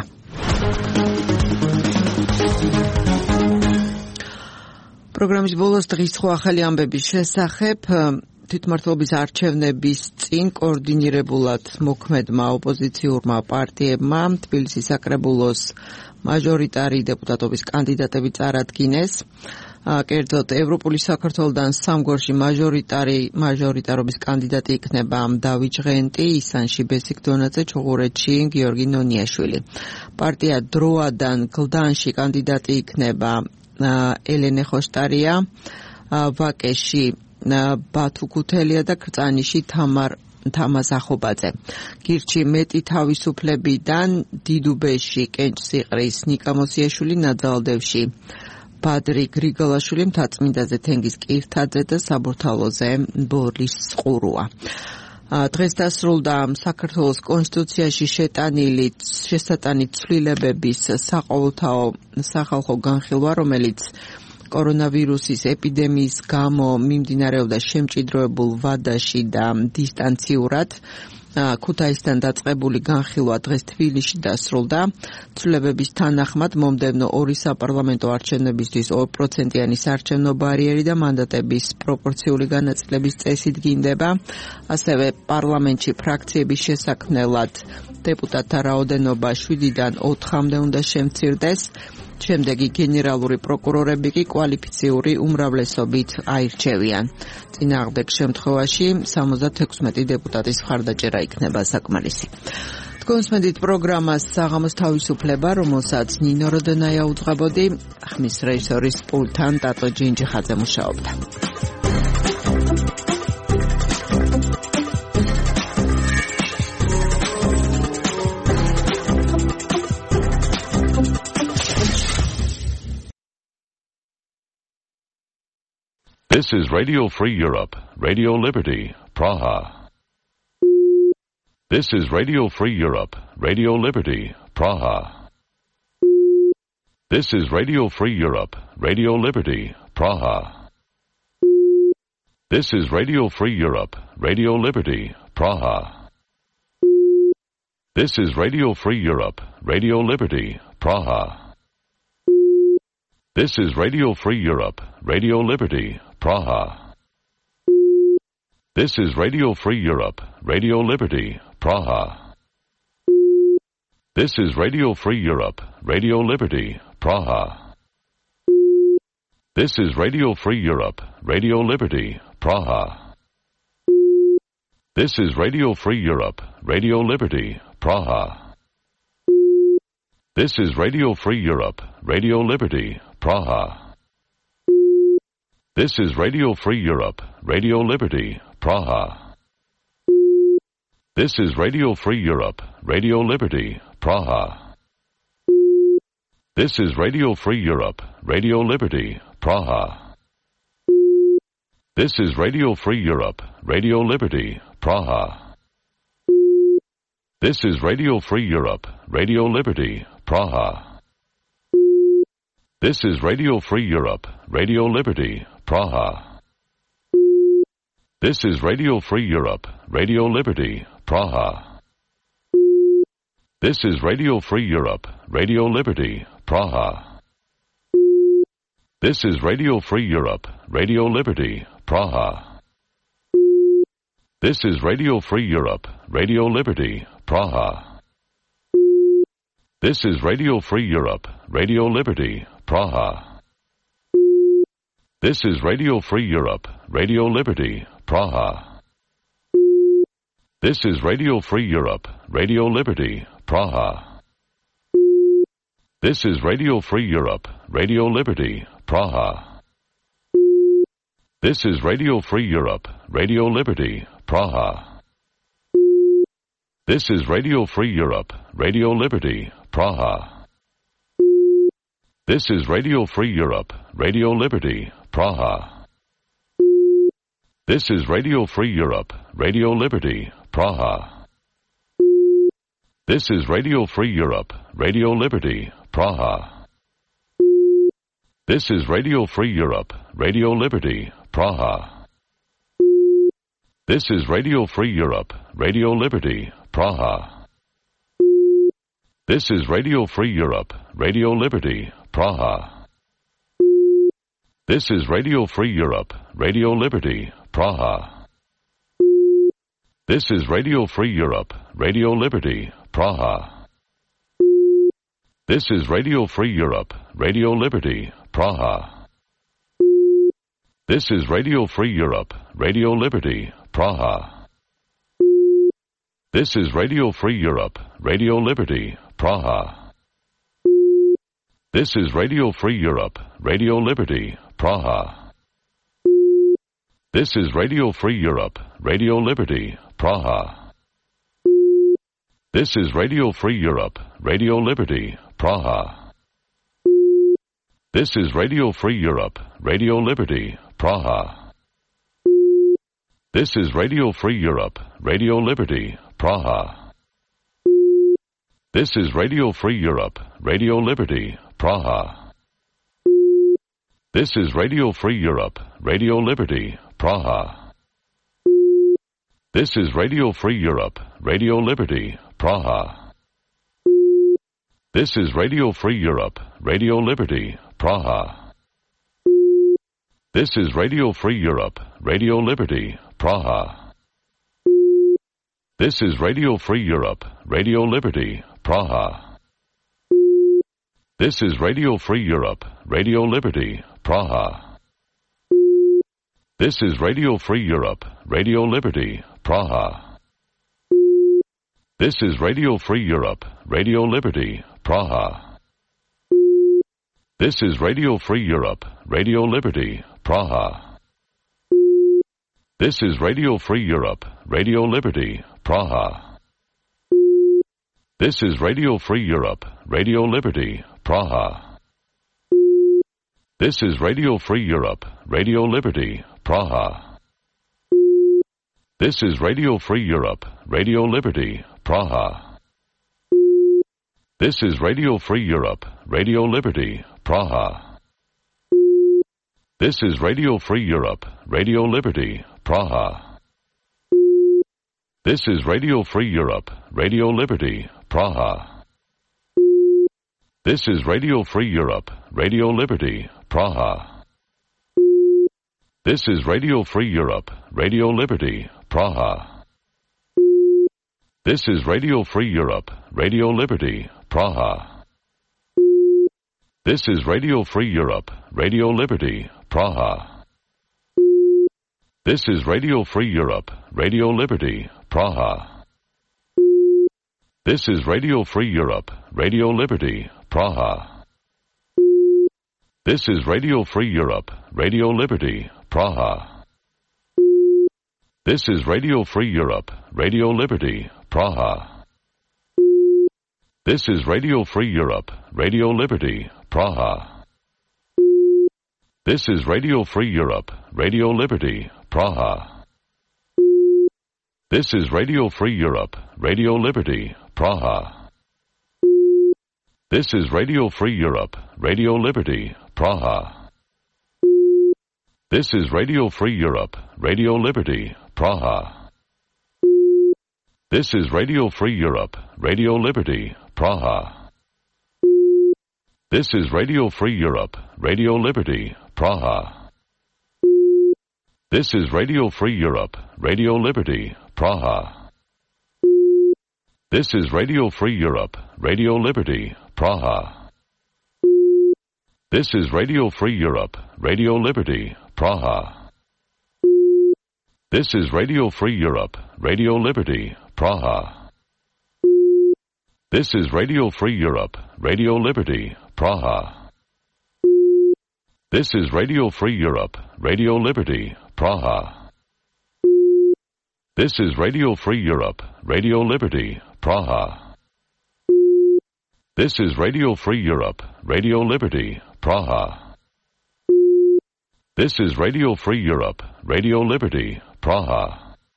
პროგრამის ბოლოს დღის სხვა ახალი ამბების შესახებ თვითმმართველობის არჩევნების წინ კოორდინირებულად მოქმედმა ოპოზიციურმა პარტიებმა თბილისის საკრებულოს მაჟორიტარი დეპუტატობის კანდიდატები წარადგინეს. კერძოდ ევროპული საქართველოდან სამგორში მაჟორიტარობის კანდიდატი იქნება დავით ჟღენტი, ისანში ბესიკ დონაძე, ჩუღურეთში გიორგი ნონიაშვილი. პარტია დროადან გლდანში კანდიდატი იქნება ელენე ხოშტარია, ვაკეში ბათუ გუთელია და კრწანიში თამაზ ახობაძე. გირჩი მეტი თავისუფლებიდან დიდუბეში კენჭსიყრის ნიკა მოსიაშვილი, ნაძალდევში ბადრი გრიგოლაშვილი, მთაწმინდაზე თენგიზ კირთაძე და საბურთალოზე ბორის ყურუა. დღეს დასრულდა საქართველოს კონსტიტუციაში შესატანი ცვლილებების საყოველთაო სახალხო განხილვა, რომელიც კორონავირუსის ეპიდემიის გამო მიმდინარეობდა შემჭიდროებულ ვადაში და დისტანციურად. ქუთაისთან დაწყებული განხილვა დღეს თბილისში დასრულდა. ცვლილებების თანახმად მომდევნო 2 საპარლამენტო არჩევნებისთვის 2%-იანი საარჩევნო ბარიერი და მანდატების პროპორციული განაწილების წესით გინდება. ასევე პარლამენტში ფრაქციების შესაქმნელად დეპუტატთა რაოდენობა 7-დან 4-მდე უნდა შემცირდეს. შემდეგი გენერალური პროკურორები კი კვალიფიციური უმრავლესობით აირჩევიან. წინააღმდეგ შემთხვევაში 76 დეპუტატის მხარდაჭერა იქნება საკმარისი. თქვენსმენდით პროგრამას საღამოს თავისუფლება, რომელსაც ნინო როდენაია უძღვებოდი, ხმის რეჟისორის პულტთან ტატო ჯინჯიხაძე მუშაობდა. This is Radio Free Europe, Radio Liberty, Praha. This is Radio Free Europe, Radio Liberty, Praha. This is Radio Free Europe, Radio Liberty, Praha. This is Radio Free Europe, Radio Liberty, Praha. This is Radio Free Europe, Radio Liberty, Praha. This is Radio Free Europe, Radio Liberty, Praha. This is Radio Free Europe, Radio Liberty, Praha. This is Radio Free Europe, Radio Liberty, Praha. This is Radio Free Europe, Radio Liberty, Praha. This is Radio Free Europe, Radio Liberty, Praha. This is Radio Free Europe, Radio Liberty, Praha. This is Radio Free Europe, Radio Liberty, Praha. This is Radio Free Europe, Radio Liberty, Praha. This is Radio Free Europe, Radio Liberty, Praha. This is Radio Free Europe, Radio Liberty, Praha. This is Radio Free Europe, Radio Liberty, Praha. This is Radio Free Europe, Radio Liberty, Praha. This is Radio Free Europe, Radio Liberty, Praha. This is Radio Free Europe, Radio Liberty, Praha. This is Radio Free Europe, Radio Liberty, Praha. This is Radio Free Europe, Radio Liberty, Praha. This is Radio Free Europe, Radio Liberty, Praha. This is Radio Free Europe, Radio Liberty, Praha. This is Radio Free Europe, Radio Liberty, Praha. This is Radio Free Europe, Radio Liberty, Praha. This is Radio Free Europe, Radio Liberty, Praha. This is Radio Free Europe, Radio Liberty, Praha. This is Radio Free Europe, Radio Liberty, Praha. This is Radio Free Europe, Radio Liberty, Praha. This is Radio Free Europe, Radio Liberty, Praha. This is Radio Free Europe, Radio Liberty, Praha. This is Radio Free Europe, Radio Liberty, Praha. This is Radio Free Europe, Radio Liberty, Praha. This is Radio Free Europe, Radio Liberty, Praha. This is Radio Free Europe, Radio Liberty, Praha. This is Radio Free Europe, Radio Liberty, Praha. This is Radio Free Europe, Radio Liberty, Praha. This is Radio Free Europe, Radio Liberty, Praha. This is Radio Free Europe, Radio Liberty, Praha. This is Radio Free Europe, Radio Liberty, Praha. This is Radio Free Europe, Radio Liberty, Praha. This is Radio Free Europe, Radio Liberty, Praha. This is Radio Free Europe, Radio Liberty, Praha. This is Radio Free Europe, Radio Liberty, Praha. This is Radio Free Europe, Radio Liberty, Praha. This is Radio Free Europe, Radio Liberty, Praha. This is Radio Free Europe, Radio Liberty, Praha. This is Radio Free Europe, Radio Liberty, Praha. This is Radio Free Europe, Radio Liberty, Praha. This is Radio Free Europe, Radio Liberty, Praha. This is Radio Free Europe, Radio Liberty, Praha. This is Radio Free Europe, Radio Liberty, Praha. This is Radio Free Europe, Radio Liberty, Praha. This is Radio Free Europe, Radio Liberty, Praha. This is Radio Free Europe, Radio Liberty, Praha. This is Radio Free Europe, Radio Liberty, Praha. This is Radio Free Europe, Radio Liberty, Praha. This is Radio Free Europe, Radio Liberty, Praha. This is Radio Free Europe, Radio Liberty, Praha. This is Radio Free Europe, Radio Liberty, Praha. This is Radio Free Europe, Radio Liberty, Praha. This is Radio Free Europe, Radio Liberty, Praha. This is Radio Free Europe, Radio Liberty, Praha. This is Radio Free Europe, Radio Liberty, Praha. This is Radio Free Europe, Radio Liberty, Praha. This is Radio Free Europe, Radio Liberty, Praha. This is Radio Free Europe, Radio Liberty, Praha. This is Radio Free Europe, Radio Liberty, Praha. This is Radio Free Europe, Radio Liberty, Praha. This is Radio Free Europe, Radio Liberty, Praha. This is Radio Free Europe, Radio Liberty, Praha. This is Radio Free Europe, Radio Liberty, Praha. This is Radio Free Europe, Radio Liberty, Praha. This is Radio Free Europe, Radio Liberty, Praha. This is Radio Free Europe, Radio Liberty, Praha. This is Radio Free Europe, Radio Liberty, Praha. This is Radio Free Europe, Radio Liberty, Praha. This is Radio Free Europe, Radio Liberty, Praha. This is Radio Free Europe, Radio Liberty, Praha. This is Radio Free Europe, Radio Liberty, Praha. This is Radio Free Europe, Radio Liberty, Praha. This is Radio Free Europe, Radio Liberty, Praha. This is Radio Free Europe, Radio Liberty, Praha. This is Radio Free Europe, Radio Liberty, Praha.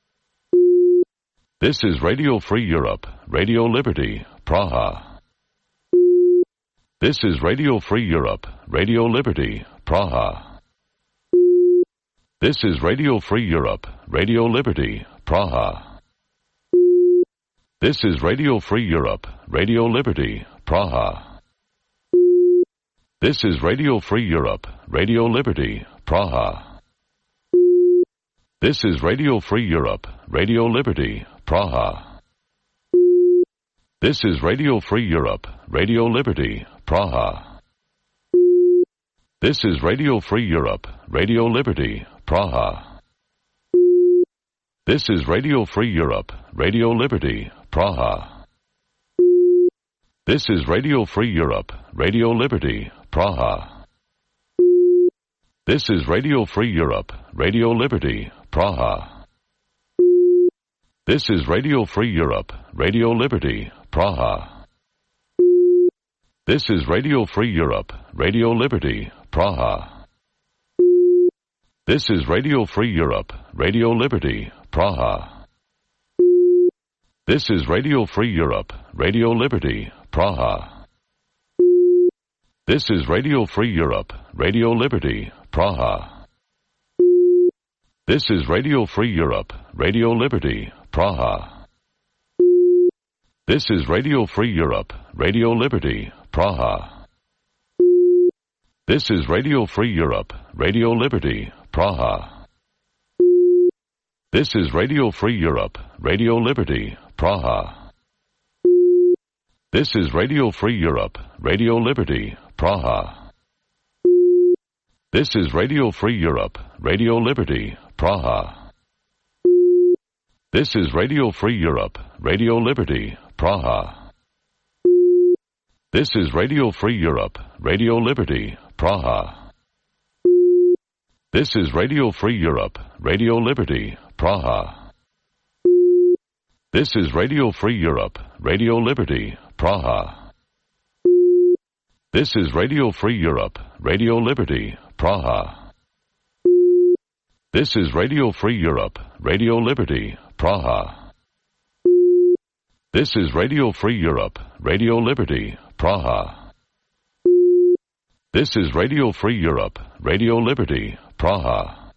This is Radio Free Europe, Radio Liberty, Praha. This is Radio Free Europe, Radio Liberty, Praha. This is Radio Free Europe, Radio Liberty, Praha. This is Radio Free Europe, Radio Liberty, Praha. This is Radio Free Europe, Radio Liberty, Praha. This is Radio Free Europe, Radio Liberty, Praha. This is Radio Free Europe, Radio Liberty, Praha. This is Radio Free Europe, Radio Liberty, Praha. This is Radio Free Europe, Radio Liberty, Praha. This is Radio Free Europe, Radio Liberty, Praha. This is Radio Free Europe, Radio Liberty, Praha. This is Radio Free Europe, Radio Liberty, Praha. This is Radio Free Europe, Radio Liberty, Praha. This is Radio Free Europe, Radio Liberty, Praha. This is Radio Free Europe, Radio Liberty, Praha. This is Radio Free Europe, Radio Liberty, Praha. This is Radio Free Europe, Radio Liberty, Praha. This is Radio Free Europe, Radio Liberty, Praha. This is Radio Free Europe, Radio Liberty, Praha. This is Radio Free Europe, Radio Liberty, Praha. This is Radio Free Europe, Radio Liberty, Praha. This is Radio Free Europe, Radio Liberty, Praha. This is Radio Free Europe, Radio Liberty, Praha. This is Radio Free Europe, Radio Liberty, Praha. This is Radio Free Europe, Radio Liberty, Praha. This is Radio Free Europe, Radio Liberty, Praha. This is Radio Free Europe, Radio Liberty, Praha. This is Radio Free Europe, Radio Liberty, Praha. This is Radio Free Europe, Radio Liberty, Praha. This is Radio Free Europe, Radio Liberty, Praha.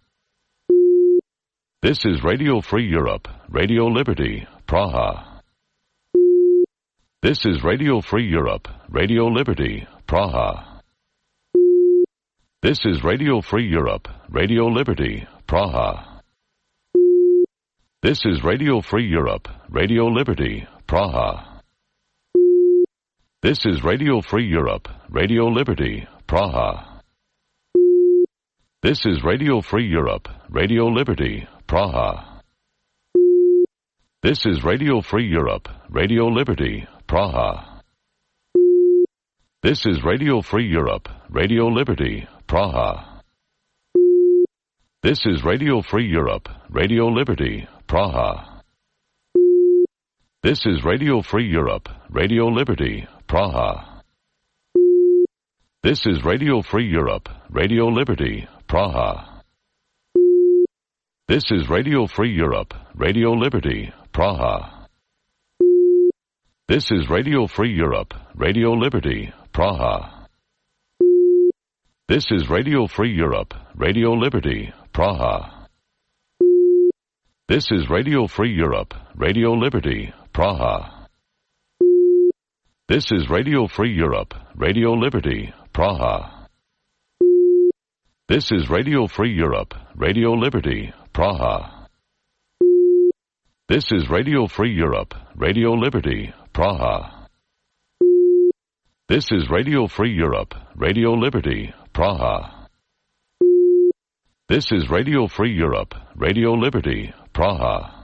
This is Radio Free Europe, Radio Liberty, Praha. This is Radio Free Europe, Radio Liberty, Praha. This is Radio Free Europe, Radio Liberty, Praha. This is Radio Free Europe, Radio Liberty, Praha. This is Radio Free Europe, Radio Liberty, Praha. This is Radio Free Europe, Radio Liberty, Praha. This is Radio Free Europe, Radio Liberty, Praha. This is Radio Free Europe, Radio Liberty, Praha. This is Radio Free Europe, Radio Liberty, Praha. This is Radio Free Europe, Radio Liberty, Praha. This is Radio Free Europe, Radio Liberty, Praha. This is Radio Free Europe, Radio Liberty, Praha. This is Radio Free Europe, Radio Liberty, Praha. This is Radio Free Europe, Radio Liberty, Praha. This is Radio Free Europe, Radio Liberty, Praha. This is Radio Free Europe, Radio Liberty, Praha. This is Radio Free Europe, Radio Liberty, Praha. This is Radio Free Europe, Radio Liberty, Praha. This is Radio Free Europe, Radio Liberty, Praha. This is Radio Free Europe, Radio Liberty, Praha.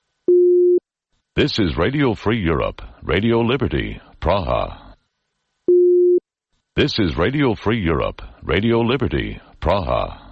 This is Radio Free Europe, Radio Liberty, Praha. This is Radio Free Europe, Radio Liberty, Praha.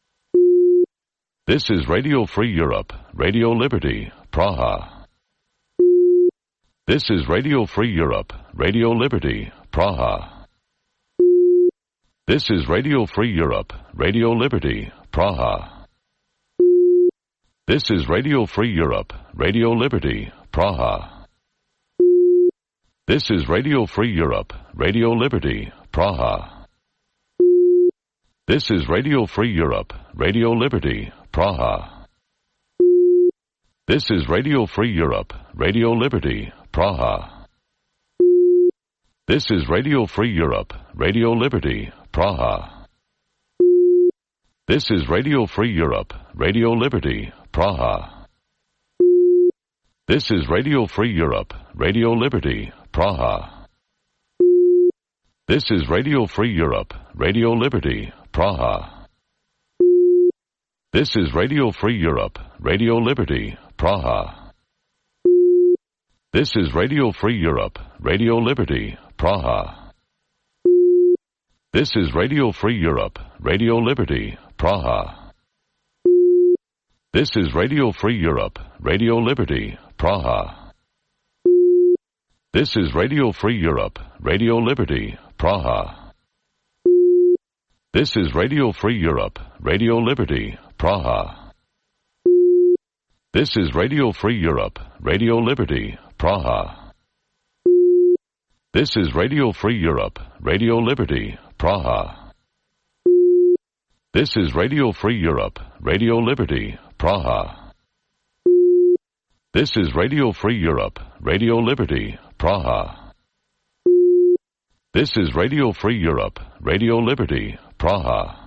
This is Radio Free Europe, Radio Liberty, Praha. This is Radio Free Europe, Radio Liberty, Praha. This is Radio Free Europe, Radio Liberty, Praha. This is Radio Free Europe, Radio Liberty, Praha. This is Radio Free Europe, Radio Liberty, Praha. This is Radio Free Europe, Radio Liberty, Praha. This is Radio Free Europe, Radio Liberty, Praha. This is Radio Free Europe, Radio Liberty, Praha. This is Radio Free Europe, Radio Liberty, Praha. This is Radio Free Europe, Radio Liberty, Praha. This is Radio Free Europe, Radio Liberty, Praha. This is Radio Free Europe, Radio Liberty, Praha. This is Radio Free Europe, Radio Liberty, Praha. This is Radio Free Europe, Radio Liberty, Praha. This is Radio Free Europe, Radio Liberty, Praha. This is Radio Free Europe, Radio Liberty, Praha. This is Radio Free Europe, Radio Liberty, Praha. This is Radio Free Europe, Radio Liberty, Praha. This is Radio Free Europe, Radio Liberty, Praha. This is Radio Free Europe, Radio Liberty, Praha. This is Radio Free Europe, Radio Liberty, Praha. This is Radio Free Europe, Radio Liberty, Praha.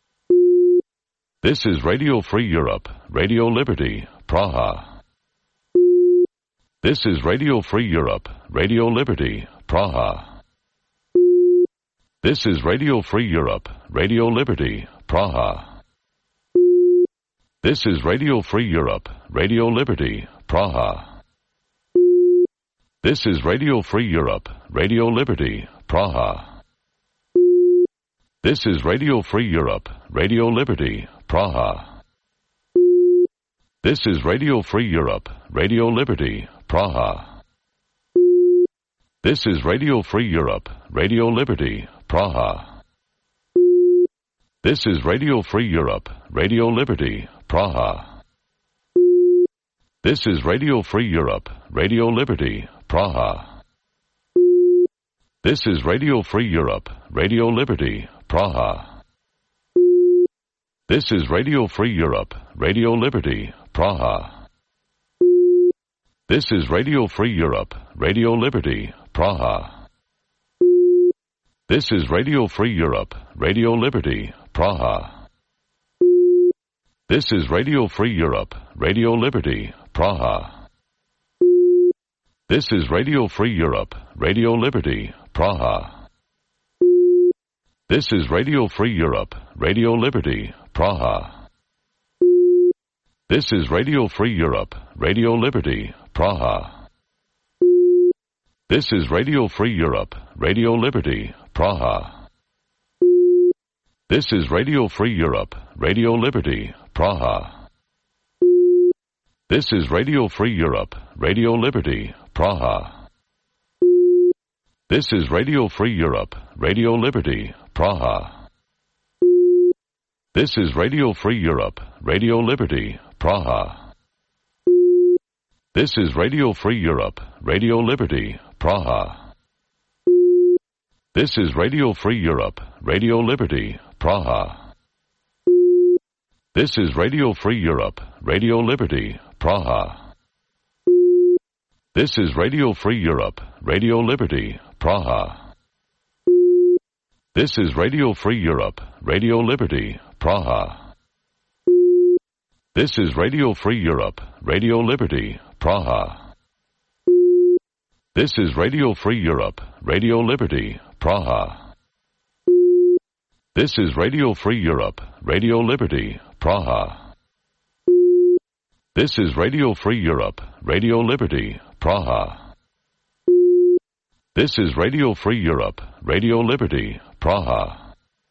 This is Radio Free Europe, Radio Liberty, Praha. This is Radio Free Europe, Radio Liberty, Praha. This is Radio Free Europe, Radio Liberty, Praha. This is Radio Free Europe, Radio Liberty, Praha. This is Radio Free Europe, Radio Liberty, Praha. This is Radio Free Europe, Radio Liberty, Praha. This is Radio Free Europe, Radio Liberty, Praha. This is Radio Free Europe, Radio Liberty, Praha. This is Radio Free Europe, Radio Liberty, Praha. This is Radio Free Europe, Radio Liberty, Praha. This is Radio Free Europe, Radio Liberty, Praha. This is Radio Free Europe, Radio Liberty, Praha. This is Radio Free Europe, Radio Liberty, Praha. This is Radio Free Europe, Radio Liberty, Praha. This is Radio Free Europe, Radio Liberty, Praha. This is Radio Free Europe, Radio Liberty, Praha. This is Radio Free Europe, Radio Liberty, Praha. This is Radio Free Europe, Radio Liberty, Praha. This is Radio Free Europe, Radio Liberty, Praha. This is Radio Free Europe, Radio Liberty, Praha. This is Radio Free Europe, Radio Liberty, Praha. This is Radio Free Europe, Radio Liberty, Praha. This is Radio Free Europe, Radio Liberty, Praha. This is Radio Free Europe, Radio Liberty, Praha. This is Radio Free Europe, Radio Liberty, Praha. This is Radio Free Europe, Radio Liberty, Praha. This is Radio Free Europe, Radio Liberty, Praha. This is Radio Free Europe, Radio Liberty, Praha. This is Radio Free Europe, Radio Liberty, Praha. This is Radio Free Europe, Radio Liberty, Praha. This is Radio Free Europe, Radio Liberty, Praha. This is Radio Free Europe, Radio Liberty, Praha. This is Radio Free Europe, Radio Liberty, Praha.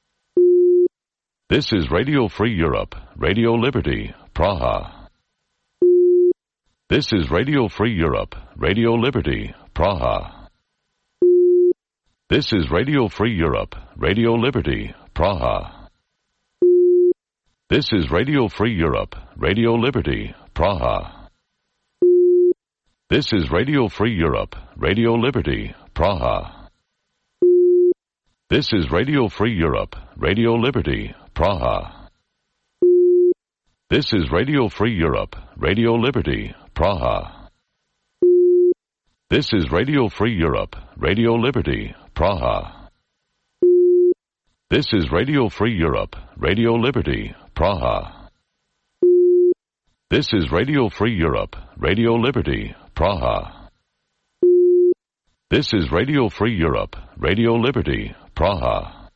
This is Radio Free Europe, Radio Liberty, Praha. This is Radio Free Europe, Radio Liberty, Praha. This is Radio Free Europe, Radio Liberty, Praha. This is Radio Free Europe, Radio Liberty, Praha. This is Radio Free Europe, Radio Liberty, Praha. This is Radio Free Europe, Radio Liberty, Praha. This is Radio Free Europe, Radio Liberty, Praha. This is Radio Free Europe, Radio Liberty, Praha. This is Radio Free Europe, Radio Liberty, Praha. This is Radio Free Europe, Radio Liberty, Praha. This is Radio Free Europe, Radio Liberty, Praha.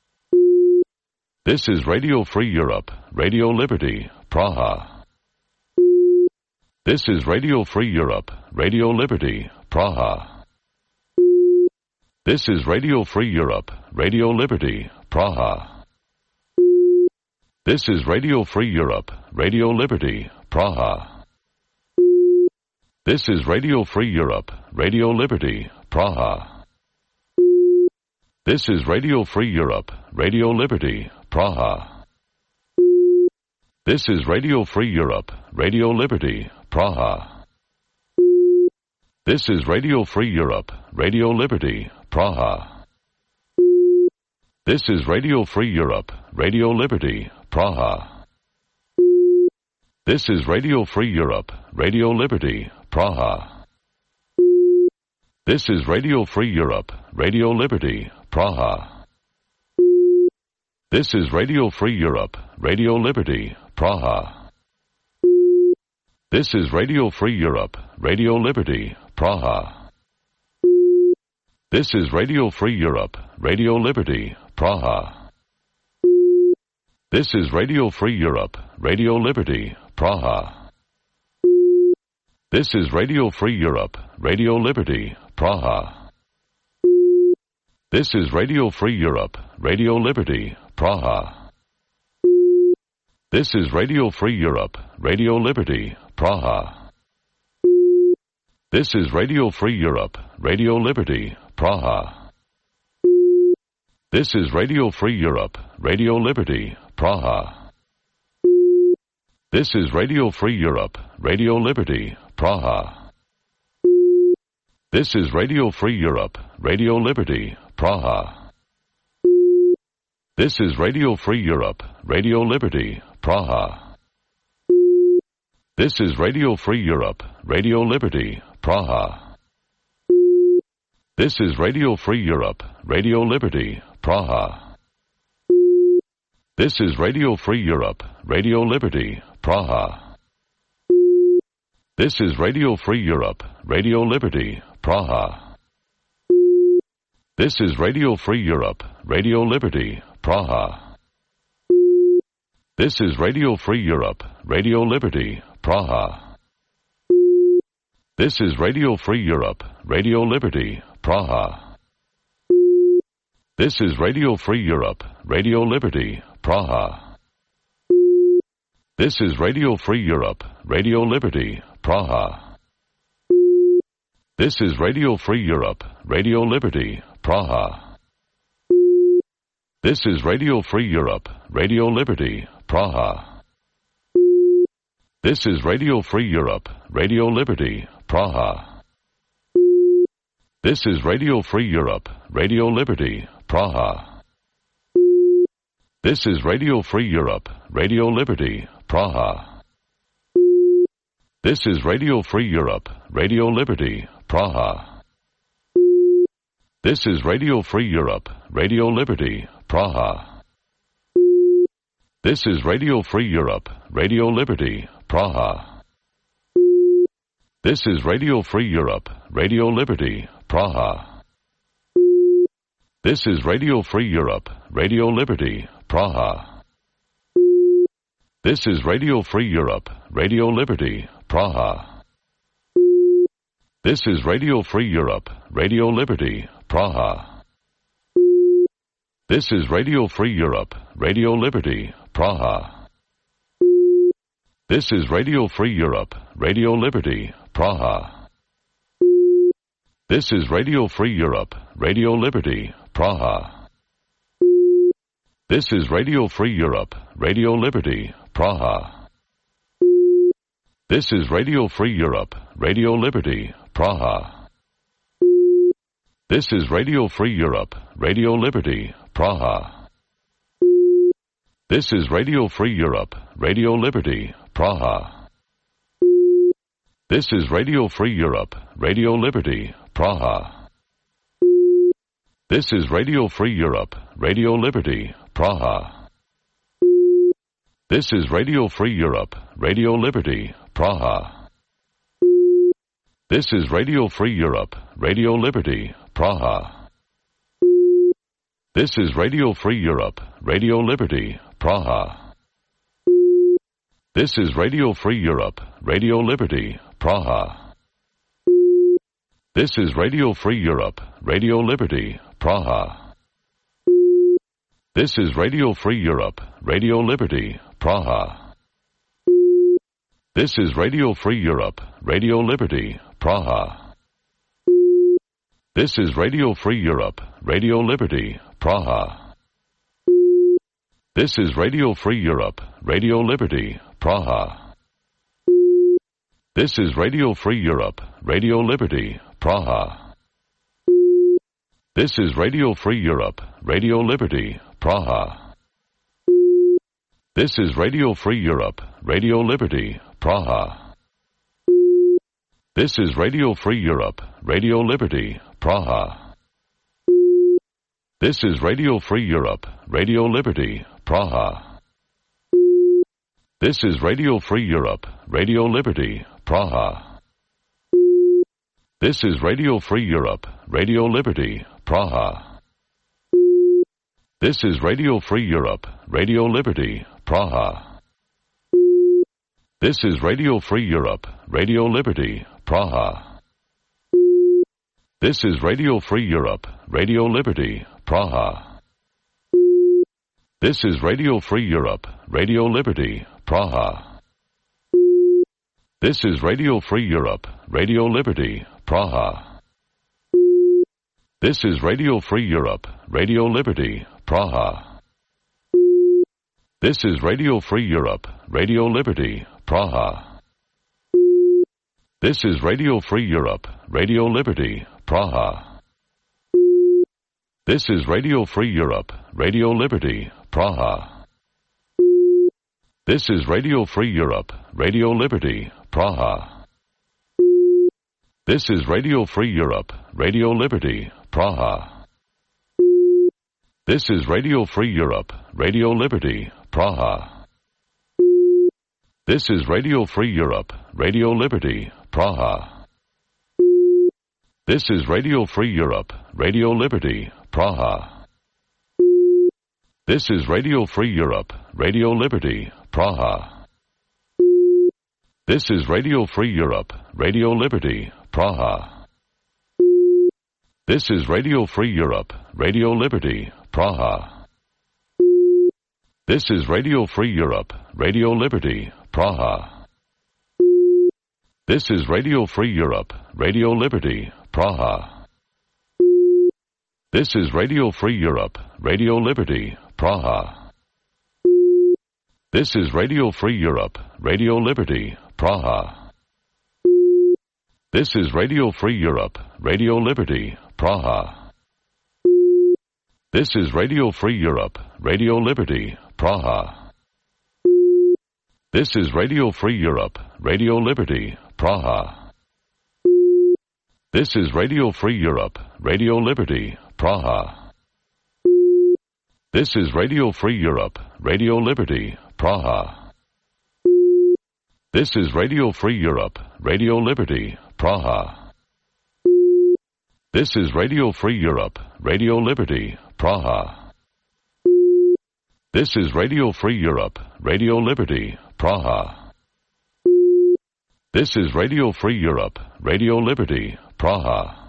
This is Radio Free Europe, Radio Liberty, Praha. This is Radio Free Europe, Radio Liberty, Praha. This is Radio Free Europe, Radio Liberty, Praha. This is Radio Free Europe, Radio Liberty, Praha. This is Radio Free Europe, Radio Liberty, Praha. This is Radio Free Europe, Radio Liberty, Praha. This is Radio Free Europe, Radio Liberty, Praha. This is Radio Free Europe, Radio Liberty, Praha. This is Radio Free Europe, Radio Liberty, Praha. This is Radio Free Europe, Radio Liberty, Praha. This is Radio Free Europe, Radio Liberty, Praha. This is Radio Free Europe, Radio Liberty, Praha. This is Radio Free Europe, Radio Liberty, Praha. This is Radio Free Europe, Radio Liberty, Praha. This is Radio Free Europe, Radio Liberty, Praha. This is Radio Free Europe, Radio Liberty, Praha. This is Radio Free Europe, Radio Liberty, Praha. This is Radio Free Europe, Radio Liberty, Praha. This is Radio Free Europe, Radio Liberty, Praha. This is Radio Free Europe, Radio Liberty, Praha. This is Radio Free Europe, Radio Liberty, Praha. This is Radio Free Europe, Radio Liberty, Praha. This is Radio Free Europe, Radio Liberty, Praha. This is Radio Free Europe, Radio Liberty, Praha. This is Radio Free Europe, Radio Liberty, Praha. This is Radio Free Europe, Radio Liberty, Praha. This is Radio Free Europe, Radio Liberty, Praha. This is Radio Free Europe, Radio Liberty, Praha. This is Radio Free Europe, Radio Liberty, Praha. This is Radio Free Europe, Radio Liberty, Praha. This is Radio Free Europe, Radio Liberty, Praha. This is Radio Free Europe, Radio Liberty, Praha. This is Radio Free Europe, Radio Liberty, Praha. This is Radio Free Europe, Radio Liberty, Praha. This is Radio Free Europe, Radio Liberty, Praha. This is Radio Free Europe, Radio Liberty, Praha. This is Radio Free Europe, Radio Liberty, Praha. This is Radio Free Europe, Radio Liberty, Praha. This is Radio Free Europe, Radio Liberty, Praha. This is Radio Free Europe, Radio Liberty, Praha. This is Radio Free Europe, Radio Liberty, Praha. This is Radio Free Europe, Radio Liberty, Praha. This is Radio Free Europe, Radio Liberty, Praha. This is Radio Free Europe, Radio Liberty, Praha. This is Radio Free Europe, Radio Liberty, Praha. This is Radio Free Europe, Radio Liberty, Praha. This is Radio Free Europe, Radio Liberty, Praha. This is Radio Free Europe, Radio Liberty, Praha. This is Radio Free Europe, Radio Liberty, Praha. This is Radio Free Europe, Radio Liberty, Praha. This is Radio Free Europe, Radio Liberty, Praha. This is Radio Free Europe, Radio Liberty, Praha. This is Radio Free Europe, Radio Liberty, Praha. This is Radio Free Europe, Radio Liberty, Praha. This is Radio Free Europe, Radio Liberty, Praha. This is Radio Free Europe, Radio Liberty, Praha. This is Radio Free Europe, Radio Liberty, Praha. This is Radio Free Europe, Radio Liberty, Praha. This is Radio Free Europe, Radio Liberty, Praha. This is Radio Free Europe, Radio Liberty, Praha. This is Radio Free Europe, Radio Liberty, Praha. This is Radio Free Europe, Radio Liberty, Praha. This is Radio Free Europe, Radio Liberty, Praha. This is Radio Free Europe, Radio Liberty, Praha. This is Radio Free Europe, Radio Liberty, Praha. This is Radio Free Europe, Radio Liberty, Praha. This is Radio Free Europe, Radio Liberty, Praha. This is Radio Free Europe, Radio Liberty, Praha. This is Radio Free Europe, Radio Liberty, Praha. This is Radio Free Europe, Radio Liberty, Praha. This is Radio Free Europe, Radio Liberty, Praha. This is Radio Free Europe, Radio Liberty, Praha. This is Radio Free Europe, Radio Liberty, Praha. This is Radio Free Europe, Radio Liberty, Praha. This is Radio Free Europe, Radio Liberty, Praha. This is Radio Free Europe, Radio Liberty, Praha. This is Radio Free Europe, Radio Liberty, Praha. This is Radio Free Europe, Radio Liberty, Praha. This is Radio Free Europe, Radio Liberty, Praha. This is Radio Free Europe, Radio Liberty, Praha. This is Radio Free Europe, Radio Liberty, Praha. This is Radio Free Europe, Radio Liberty, Praha. This is Radio Free Europe, Radio Liberty, Praha. This is Radio Free Europe, Radio Liberty, Praha. This is Radio Free Europe, Radio Liberty, Praha. This is Radio Free Europe, Radio Liberty, Praha. This is Radio Free Europe, Radio Liberty, Praha. This is Radio Free Europe, Radio Liberty, Praha. This is Radio Free Europe, Radio Liberty, Praha. This is Radio Free Europe, Radio Liberty, Praha. This is Radio Free Europe, Radio Liberty, Praha. This is Radio Free Europe, Radio Liberty, Praha. This is Radio Free Europe, Radio Liberty, Praha. This is Radio Free Europe, Radio Liberty, Praha. This is Radio Free Europe, Radio Liberty, Praha. This is Radio Free Europe, Radio Liberty, Praha. This is Radio Free Europe, Radio Liberty, Praha. This is Radio Free Europe, Radio Liberty, Praha. This is Radio Free Europe, Radio Liberty, Praha.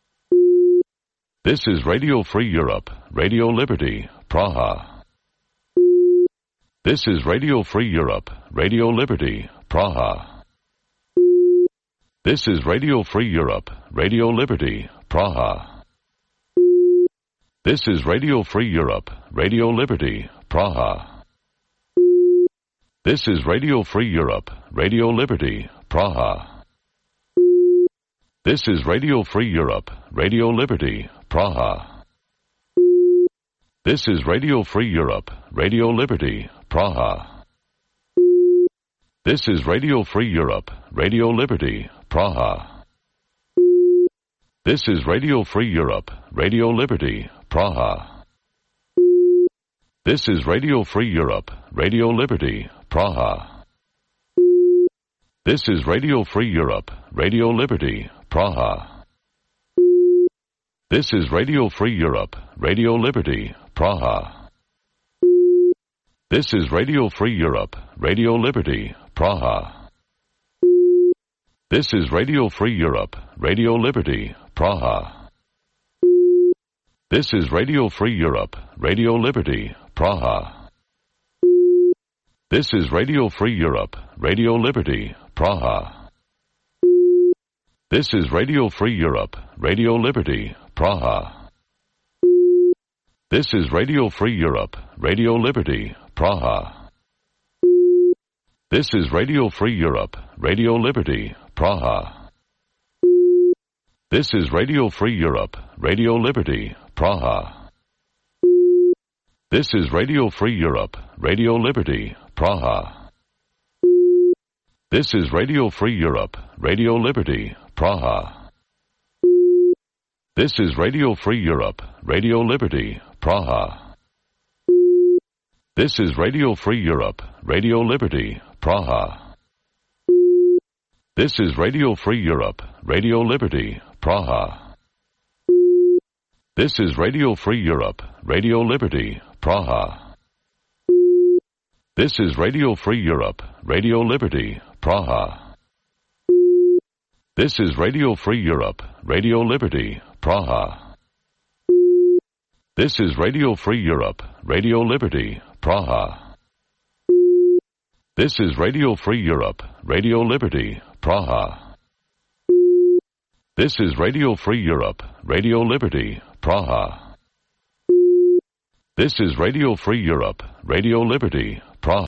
This is Radio Free Europe, Radio Liberty, Praha. This is Radio Free Europe, Radio Liberty, Praha. This is Radio Free Europe, Radio Liberty, Praha. This is Radio Free Europe, Radio Liberty, Praha. This is Radio Free Europe, Radio Liberty, Praha. This is Radio Free Europe, Radio Liberty, Praha. This is Radio Free Europe, Radio Liberty, Praha. This is Radio Free Europe, Radio Liberty, Praha. This is Radio Free Europe, Radio Liberty, Praha. This is Radio Free Europe, Radio Liberty, Praha. This is Radio Free Europe, Radio Liberty, Praha. This is Radio Free Europe, Radio Liberty, Praha. This is Radio Free Europe, Radio Liberty, Praha. This is Radio Free Europe, Radio Liberty, Praha. This is Radio Free Europe, Radio Liberty, Praha. This is Radio Free Europe, Radio Liberty, Praha. This is Radio Free Europe, Radio Liberty, Praha. This is Radio Free Europe, Radio Liberty, Praha. This is Radio Free Europe, Radio Liberty, Praha. This is Radio Free Europe, Radio Liberty, Praha. This is Radio Free Europe, Radio Liberty, Praha. This is Radio Free Europe, Radio Liberty, Praha. This is Radio Free Europe, Radio Liberty, Praha. This is Radio Free Europe, Radio Liberty, Praha. This is Radio Free Europe, Radio Liberty, Praha. This is Radio Free Europe, Radio Liberty, Praha. This is Radio Free Europe, Radio Liberty, Praha. This is Radio Free Europe, Radio Liberty, Praha. This is Radio Free Europe, Radio Liberty, Praha. This is Radio Free Europe, Radio Liberty, Praha. This is Radio Free Europe, Radio Liberty, Praha. This is Radio Free Europe, Radio Liberty,